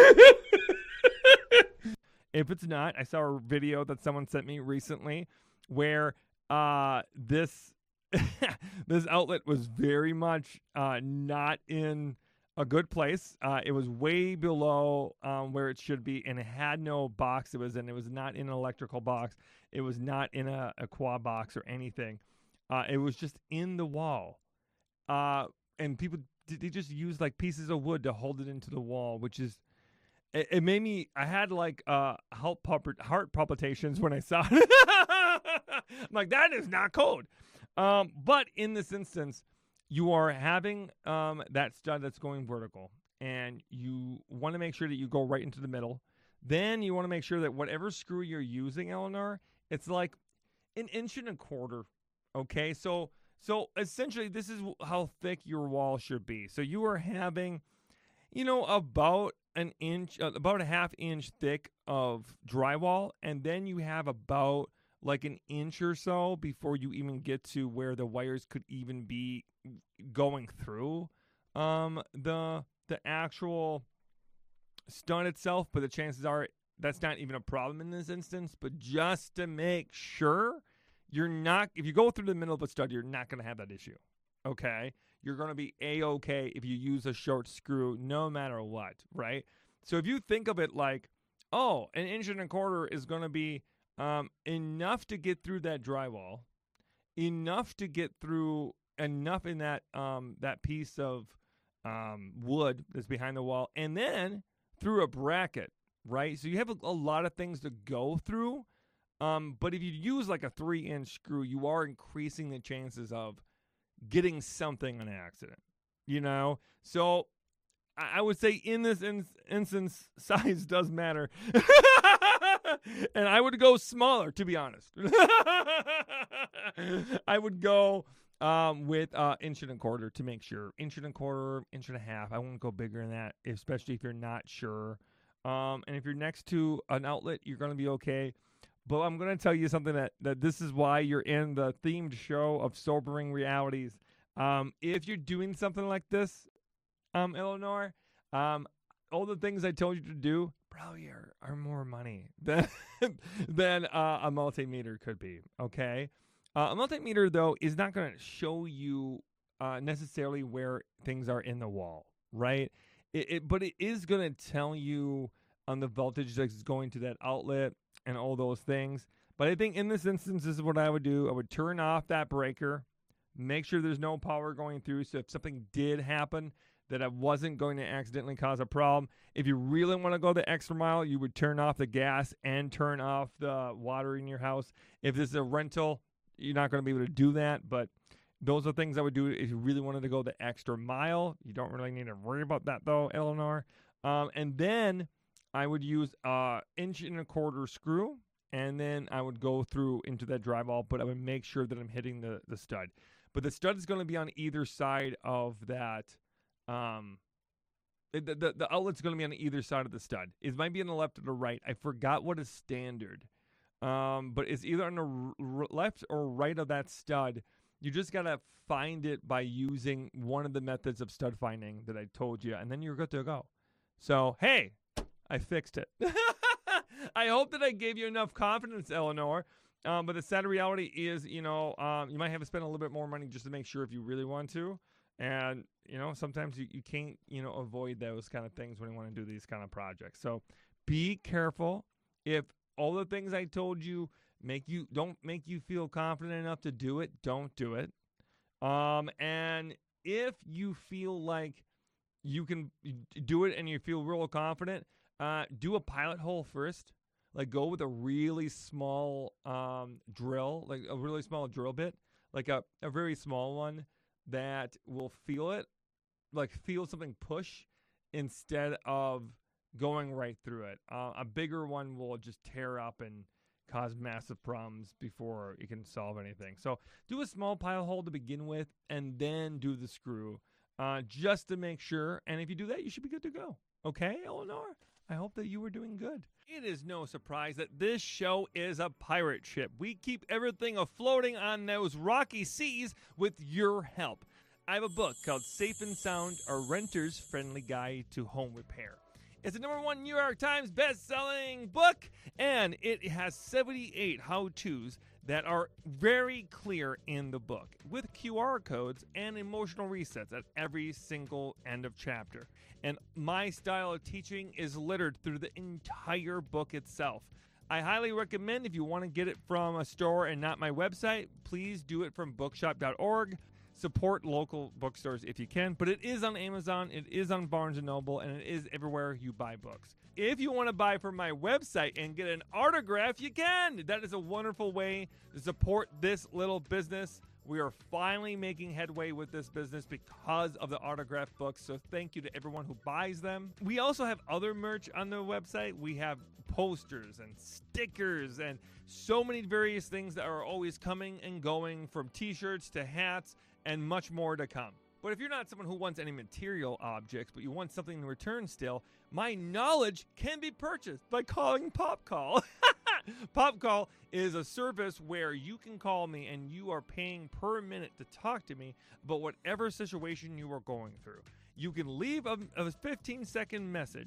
If it's not, I saw a video that someone sent me recently where this this outlet was very much not in a good place. It was way below where it should be, and it had no box it was in. It was not in an electrical box. It was not in a quad box or anything. It was just in the wall. And people, they just used like pieces of wood to hold it into the wall, which is, it made me, I had like heart palpitations when I saw it. I'm like, that is not code. But in this instance, you are having that stud that's going vertical, and you want to make sure that you go right into the middle. Then you want to make sure that whatever screw you're using, Eleanor, it's like 1.25 inches. Okay, so essentially this is how thick your wall should be. So you are having, about an inch, about a 1/2 inch thick of drywall, and then you have about like 1 inch or so before you even get to where the wires could even be going through the actual stud itself. But the chances are that's not even a problem in this instance. But just to make sure, if you go through the middle of a stud, you're not going to have that issue. Okay? You're going to be A-okay if you use a short screw no matter what, right? So if you think of it like, oh, 1.25 inches is going to be enough to get through that drywall, enough to get through enough in that that piece of wood that's behind the wall, and then through a bracket, right? So you have a lot of things to go through. But if you use like a 3-inch screw, you are increasing the chances of getting something on accident, you know? So I would say in this instance, size does matter. And I would go smaller, to be honest. I would go with 1.25 inches to make sure. 1.25 inches, 1.5 inches. I won't go bigger than that, especially if you're not sure. And if you're next to an outlet, you're going to be okay. But I'm going to tell you something that this is why you're in the themed show of Sobering Realities. If you're doing something like this, Eleanor, all the things I told you to do probably are more money than a multimeter could be, okay? A multimeter, though, is not going to show you necessarily where things are in the wall, right? But it is going to tell you on the voltage that's going to that outlet and all those things. But I think in this instance, this is what I would do. I would turn off that breaker, make sure there's no power going through. So if something did happen, that I wasn't going to accidentally cause a problem. If you really want to go the extra mile, you would turn off the gas and turn off the water in your house. If this is a rental, you're not going to be able to do that. But those are things I would do if you really wanted to go the extra mile. You don't really need to worry about that, though, Eleanor. And then I would use 1.25 inch screw, and then I would go through into that drywall, but I would make sure that I'm hitting the stud. But the stud is going to be on either side of that. The outlet's going to be on either side of the stud. It might be on the left or the right. I forgot what is standard. But it's either on the left or right of that stud. You just got to find it by using one of the methods of stud finding that I told you, and then you're good to go. So, hey, I fixed it. I hope that I gave you enough confidence, Eleanor. But the sad reality is, you might have to spend a little bit more money just to make sure if you really want to. And, sometimes you can't, avoid those kind of things when you want to do these kind of projects. So be careful. If all the things I told you don't make you feel confident enough to do it, don't do it. And if you feel like you can do it and you feel real confident, do a pilot hole first. Like go with a really small drill, like a really small drill bit, like a very small one that will feel it, like feel something push instead of going right through it. A bigger one will just tear up and cause massive problems before you can solve anything. So do a small pilot hole to begin with and then do the screw just to make sure. And if you do that, you should be good to go. Okay, Eleanor? I hope that you were doing good. It is no surprise that this show is a pirate ship. We keep everything afloating on those rocky seas with your help. I have a book called Safe and Sound, A Renter's Friendly Guide to Home Repair. It's a #1 New York Times best-selling book, and it has 78 how-tos that are very clear in the book, with QR codes and emotional resets at every single end of chapter. And my style of teaching is littered through the entire book itself. I highly recommend, if you want to get it from a store and not my website, please do it from bookshop.org. Support local bookstores if you can, but it is on Amazon, it is on Barnes & Noble, and it is everywhere you buy books. If you want to buy from my website and get an autograph, you can. That is a wonderful way to support this little business. We are finally making headway with this business because of the autograph books, so thank you to everyone who buys them. We also have other merch on the website. We have posters and stickers and so many various things that are always coming and going, from t-shirts to hats and much more to come. But if you're not someone who wants any material objects, but you want something in return still, my knowledge can be purchased by calling PopCall. PopCall is a service where you can call me and you are paying per minute to talk to me about whatever situation you are going through. You can leave a 15-second message,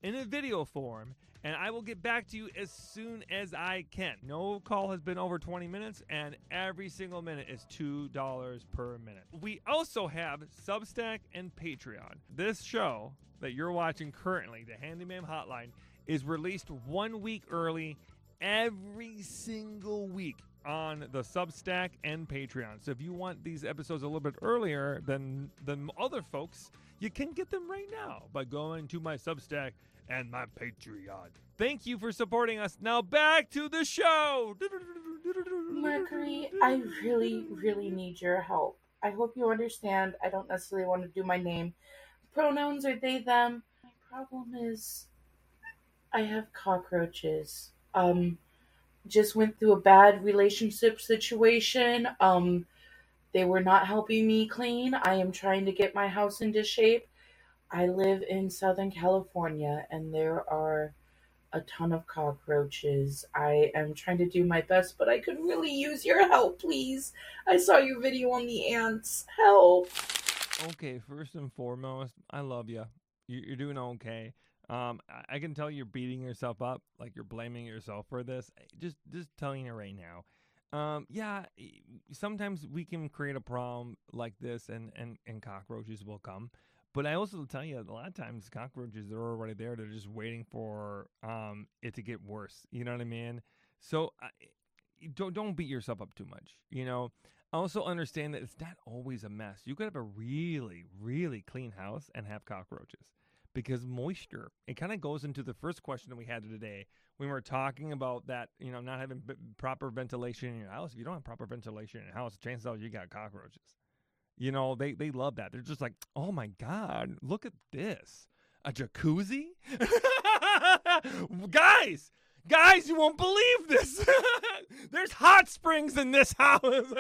in a video form, and I will get back to you as soon as I can. No call has been over 20 minutes, and every single minute is $2 per minute. We also have Substack and Patreon. This show that you're watching currently, the Handyman Hotline, is released 1 week early every single week on the Substack and Patreon. So if you want these episodes a little bit earlier than other folks, you can get them right now by going to my Substack and my Patreon. Thank you for supporting us. Now back to the show. Mercury, I really, really need your help. I hope you understand. I don't necessarily want to do my name. Pronouns are they, them. My problem is I have cockroaches. Just went through a bad relationship situation. They were not helping me clean. I am trying to get my house into shape. I live in Southern California, and there are a ton of cockroaches. I am trying to do my best, but I could really use your help, please. I saw your video on the ants. Help. Okay, first and foremost, I love you. You're doing okay. I can tell you're beating yourself up, like you're blaming yourself for this. Just telling you right now. Yeah, sometimes we can create a problem like this, and cockroaches will come. But I also tell you, a lot of times cockroaches are already there. They're just waiting for it to get worse. You know what I mean? So don't beat yourself up too much. You know. Also understand that it's not always a mess. You could have a really, really clean house and have cockroaches. Because moisture, it kind of goes into the first question that we had today when we were talking about that, not having proper ventilation in your house. If you don't have proper ventilation in your house, chances are you got cockroaches. They love that. They're just like, oh my God, look at this. A jacuzzi? Guys, you won't believe this. There's hot springs in this house.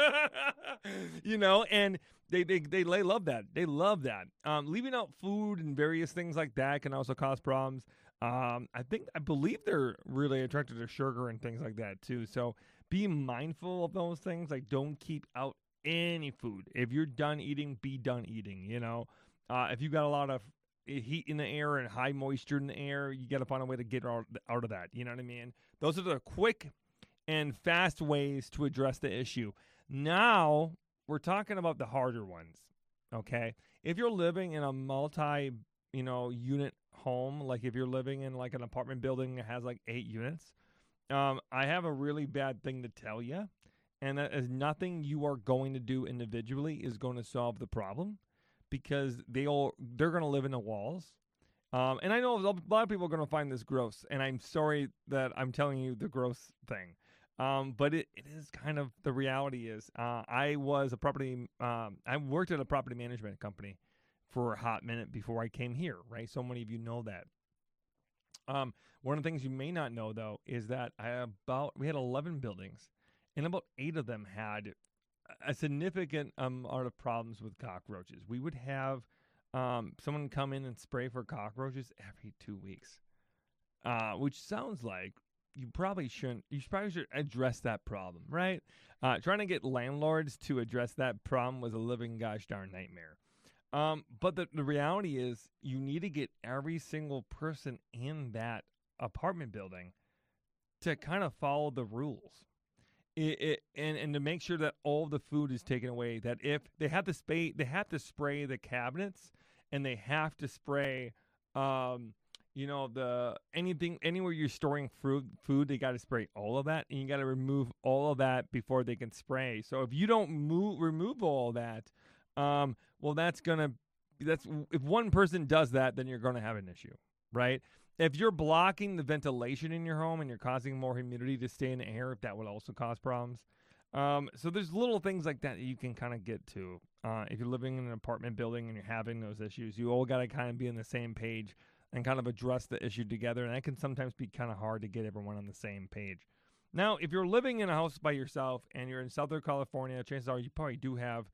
And they love that. They love that. Leaving out food and various things like that can also cause problems. I believe they're really attracted to sugar and things like that too. So be mindful of those things. Like, don't keep out any food. If you're done eating, be done eating. If you got a lot of heat in the air and high moisture in the air, you got to find a way to get out of that. You know what I mean? Those are the quick and fast ways to address the issue. Now we're talking about the harder ones. Okay. If you're living in a unit home, like if you're living in like an apartment building that has like 8 units, I have a really bad thing to tell you. And that is nothing you are going to do individually is going to solve the problem, because they're going to live in the walls. And I know a lot of people are going to find this gross, and I'm sorry that I'm telling you the gross thing. But it is kind of the reality is, I worked at a property management company for a hot minute before I came here, right? So many of you know that. One of the things you may not know though, is that we had 11 buildings, and about 8 of them had a significant amount of problems with cockroaches. We would have someone come in and spray for cockroaches every 2 weeks, which sounds like you probably should address that problem, right? Trying to get landlords to address that problem was a living gosh darn nightmare. But the reality is, you need to get every single person in that apartment building to kind of follow the rules. And to make sure that all the food is taken away. That if they have to spray the cabinets, and they have to spray, anywhere you're storing food, they got to spray all of that, and you got to remove all of that before they can spray. So if you don't remove all that, if one person does that, then you're going to have an issue, right? If you're blocking the ventilation in your home and you're causing more humidity to stay in the air, that would also cause problems. So there's little things like that you can kind of get to. If you're living in an apartment building and you're having those issues, you all got to kind of be on the same page and kind of address the issue together. And that can sometimes be kind of hard to get everyone on the same page. Now, if you're living in a house by yourself and you're in Southern California, chances are you probably do have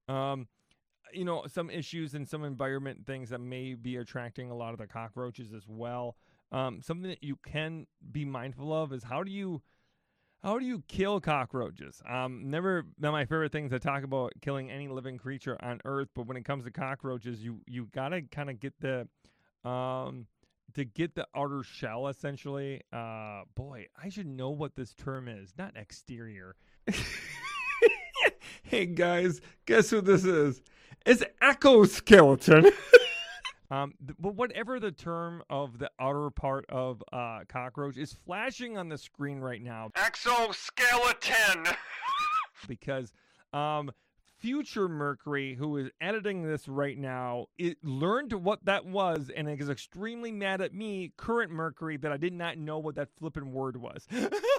some issues and some environment things that may be attracting a lot of the cockroaches as well. Something that you can be mindful of is how do you kill cockroaches? Never been my favorite things to talk about killing any living creature on earth, but when it comes to cockroaches, you gotta kind of get the to get the outer shell, essentially. Boy, I should know what this term is. Not exterior. Hey guys, guess who this is? It's exoskeleton. But whatever the term of the outer part of cockroach is flashing on the screen right now. Exoskeleton. Because future Mercury, who is editing this right now, it learned what that was and is extremely mad at me, current Mercury, that I did not know what that flippin' word was.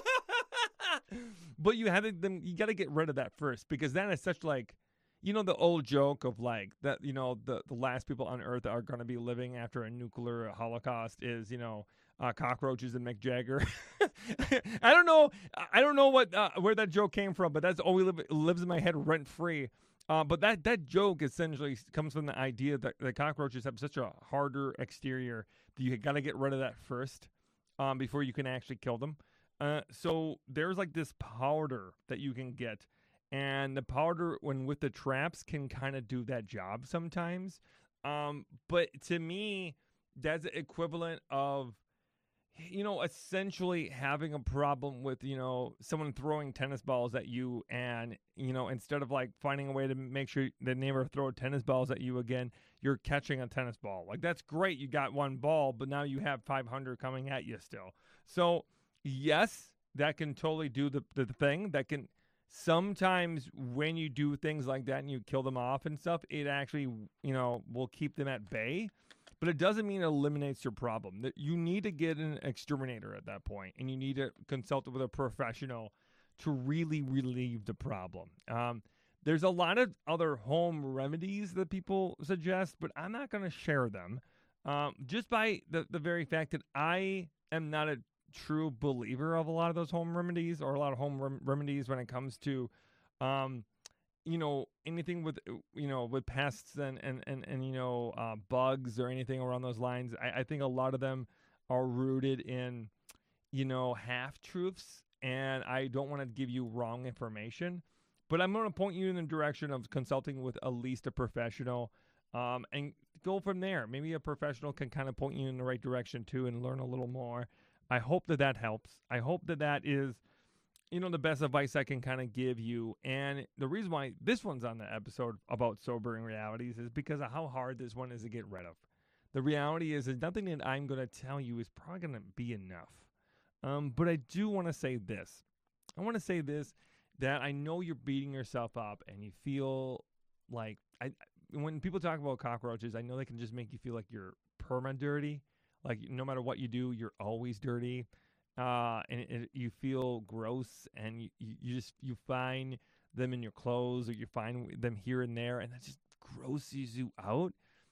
But you got to get rid of that first, because that is such like, you know, the old joke of like that, you know, the last people on Earth are going to be living after a nuclear holocaust is, you know, cockroaches and Mick Jagger. I don't know what where that joke came from, but that's always lives in my head rent free. But that joke essentially comes from the idea that the cockroaches have such a harder exterior that you got to get rid of that first before you can actually kill them. So there's like this powder that you can get. And the powder, when with the traps, can kind of do that job sometimes. But to me, that's the equivalent of, you know, essentially having a problem with, you know, someone throwing tennis balls at you, and, you know, instead of like finding a way to make sure they never throw tennis balls at you again, you're catching a tennis ball. Like, that's great. You got one ball, but now you have 500 coming at you still. So yes, that can totally do the thing. That can sometimes, when you do things like that and you kill them off and stuff, it actually, you know, will keep them at bay. But it doesn't mean it eliminates your problem. That you need to get an exterminator at that point, and you need to consult with a professional to really relieve the problem. There's a lot of other home remedies that people suggest, but I'm not going to share them. Just by the very fact that I am not a true believer of a lot of those home remedies, or a lot of home remedies when it comes to, you know, anything with, you know, with pests and you know, bugs or anything around those lines. I think a lot of them are rooted in, you know, half-truths, and I don't want to give you wrong information. But I'm going to point you in the direction of consulting with at least a professional, and go from there. Maybe a professional can kind of point you in the right direction too, and learn a little more. I hope that helps. I hope that is, you know, the best advice I can kind of give you. And the reason why this one's on the episode about sobering realities is because of how hard this one is to get rid of. The reality is nothing that I'm going to tell you is probably going to be enough. But I do want to say this. I want to say this, that I know you're beating yourself up and you feel like, when people talk about cockroaches, I know they can just make you feel like you're perma-dirty. Like, no matter what you do, you're always dirty, and you feel gross, and you find them in your clothes, or you find them here and there, and that just grosses you out.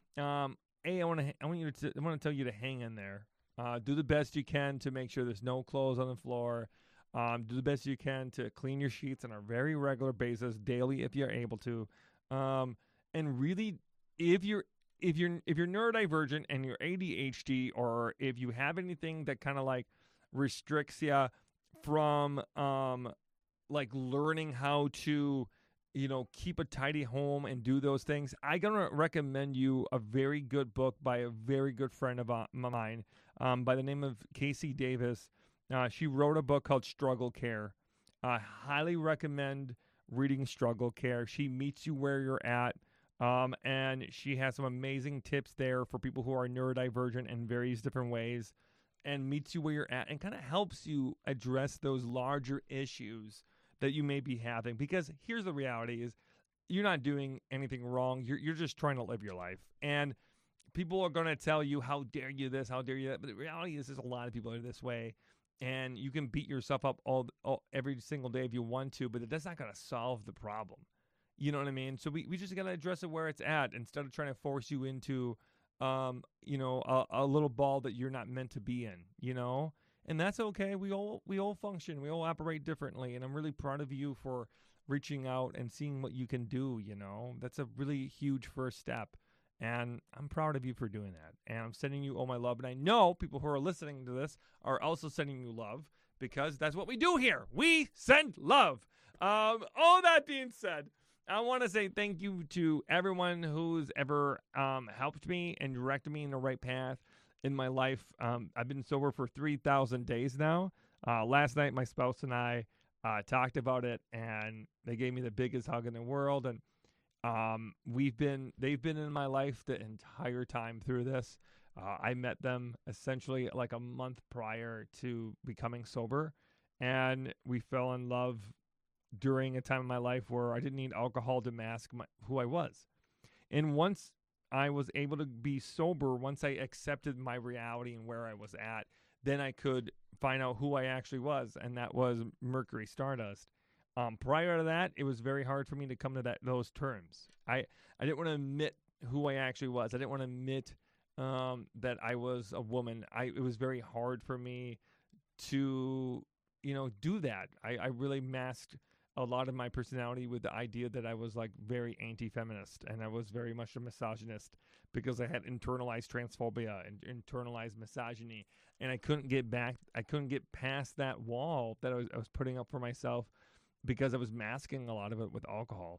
I want to tell you to hang in there. Do the best you can to make sure there's no clothes on the floor. Do the best you can to clean your sheets on a very regular basis, daily if you're able to. And really, if you're neurodivergent and you're ADHD, or if you have anything that kind of like restricts you from like learning how to, you know, keep a tidy home and do those things, I'm gonna recommend you a very good book by a very good friend of mine, by the name of Casey Davis. She wrote a book called Struggle Care. I highly recommend reading Struggle Care. She meets you where you're at. And she has some amazing tips there for people who are neurodivergent in various different ways, and meets you where you're at and kind of helps you address those larger issues that you may be having. Because here's the reality is, you're not doing anything wrong. You're just trying to live your life. And people are going to tell you, how dare you this, how dare you that. But the reality is, there's a lot of people that are this way. And you can beat yourself up every single day if you want to, but that's not going to solve the problem. You know what I mean? So we just got to address it where it's at, instead of trying to force you into, you know, a little ball that you're not meant to be in, you know? And that's okay. We all function. We all operate differently. And I'm really proud of you for reaching out and seeing what you can do, you know? That's a really huge first step. And I'm proud of you for doing that. And I'm sending you all my love. And I know people who are listening to this are also sending you love, because that's what we do here. We send love. All that being said, I want to say thank you to everyone who's ever helped me and directed me in the right path. in my life. I've been sober for 3,000 days now. Last night, my spouse and I talked about it, and they gave me the biggest hug in the world. And they've been in my life the entire time through this. I met them essentially like a month prior to becoming sober, and we fell in love during a time in my life where I didn't need alcohol to mask who I was. And once I was able to be sober, once I accepted my reality and where I was at, then I could find out who I actually was, and that was Mercury Stardust. Prior to that, it was very hard for me to come to those terms. I didn't want to admit who I actually was. I didn't want to admit that I was a woman. It was very hard for me to, do that. I really masked a lot of my personality with the idea that I was like very anti-feminist, and I was very much a misogynist because I had internalized transphobia and internalized misogyny, and I couldn't get past that wall that I was putting up for myself because I was masking a lot of it with alcohol.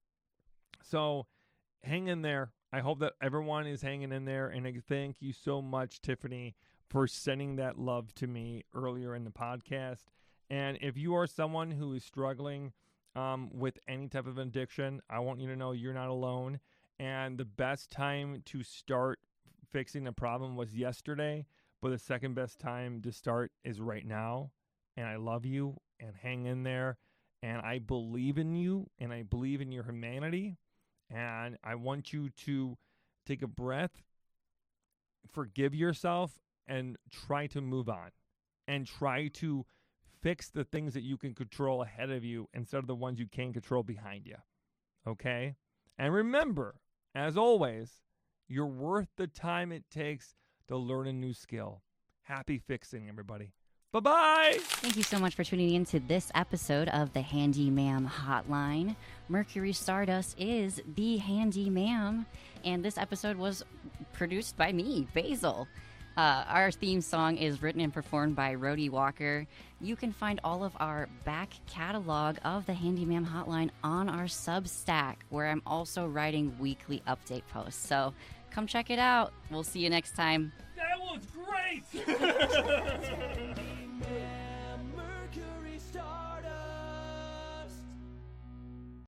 So hang in there. I hope that everyone is hanging in there, and I thank you so much, Tiffany, for sending that love to me earlier in the podcast. And if you are someone who is struggling with any type of addiction, I want you to know you're not alone. And the best time to start fixing the problem was yesterday, but the second best time to start is right now. And I love you, and hang in there. And I believe in you, and I believe in your humanity. And I want you to take a breath, forgive yourself, and try to move on. And try to fix the things that you can control ahead of you instead of the ones you can't control behind you. Okay? And remember, as always, you're worth the time it takes to learn a new skill. Happy fixing, everybody. Bye-bye. Thank you so much for tuning in to this episode of the Handy Ma'am Hotline. Mercury Stardust is the Handy Ma'am, and this episode was produced by me, Basil. Our theme song is written and performed by Rhodey Walker. You can find all of our back catalog of the Handy Ma'am Hotline on our Substack, where I'm also writing weekly update posts. So come check it out. We'll see you next time. That was great!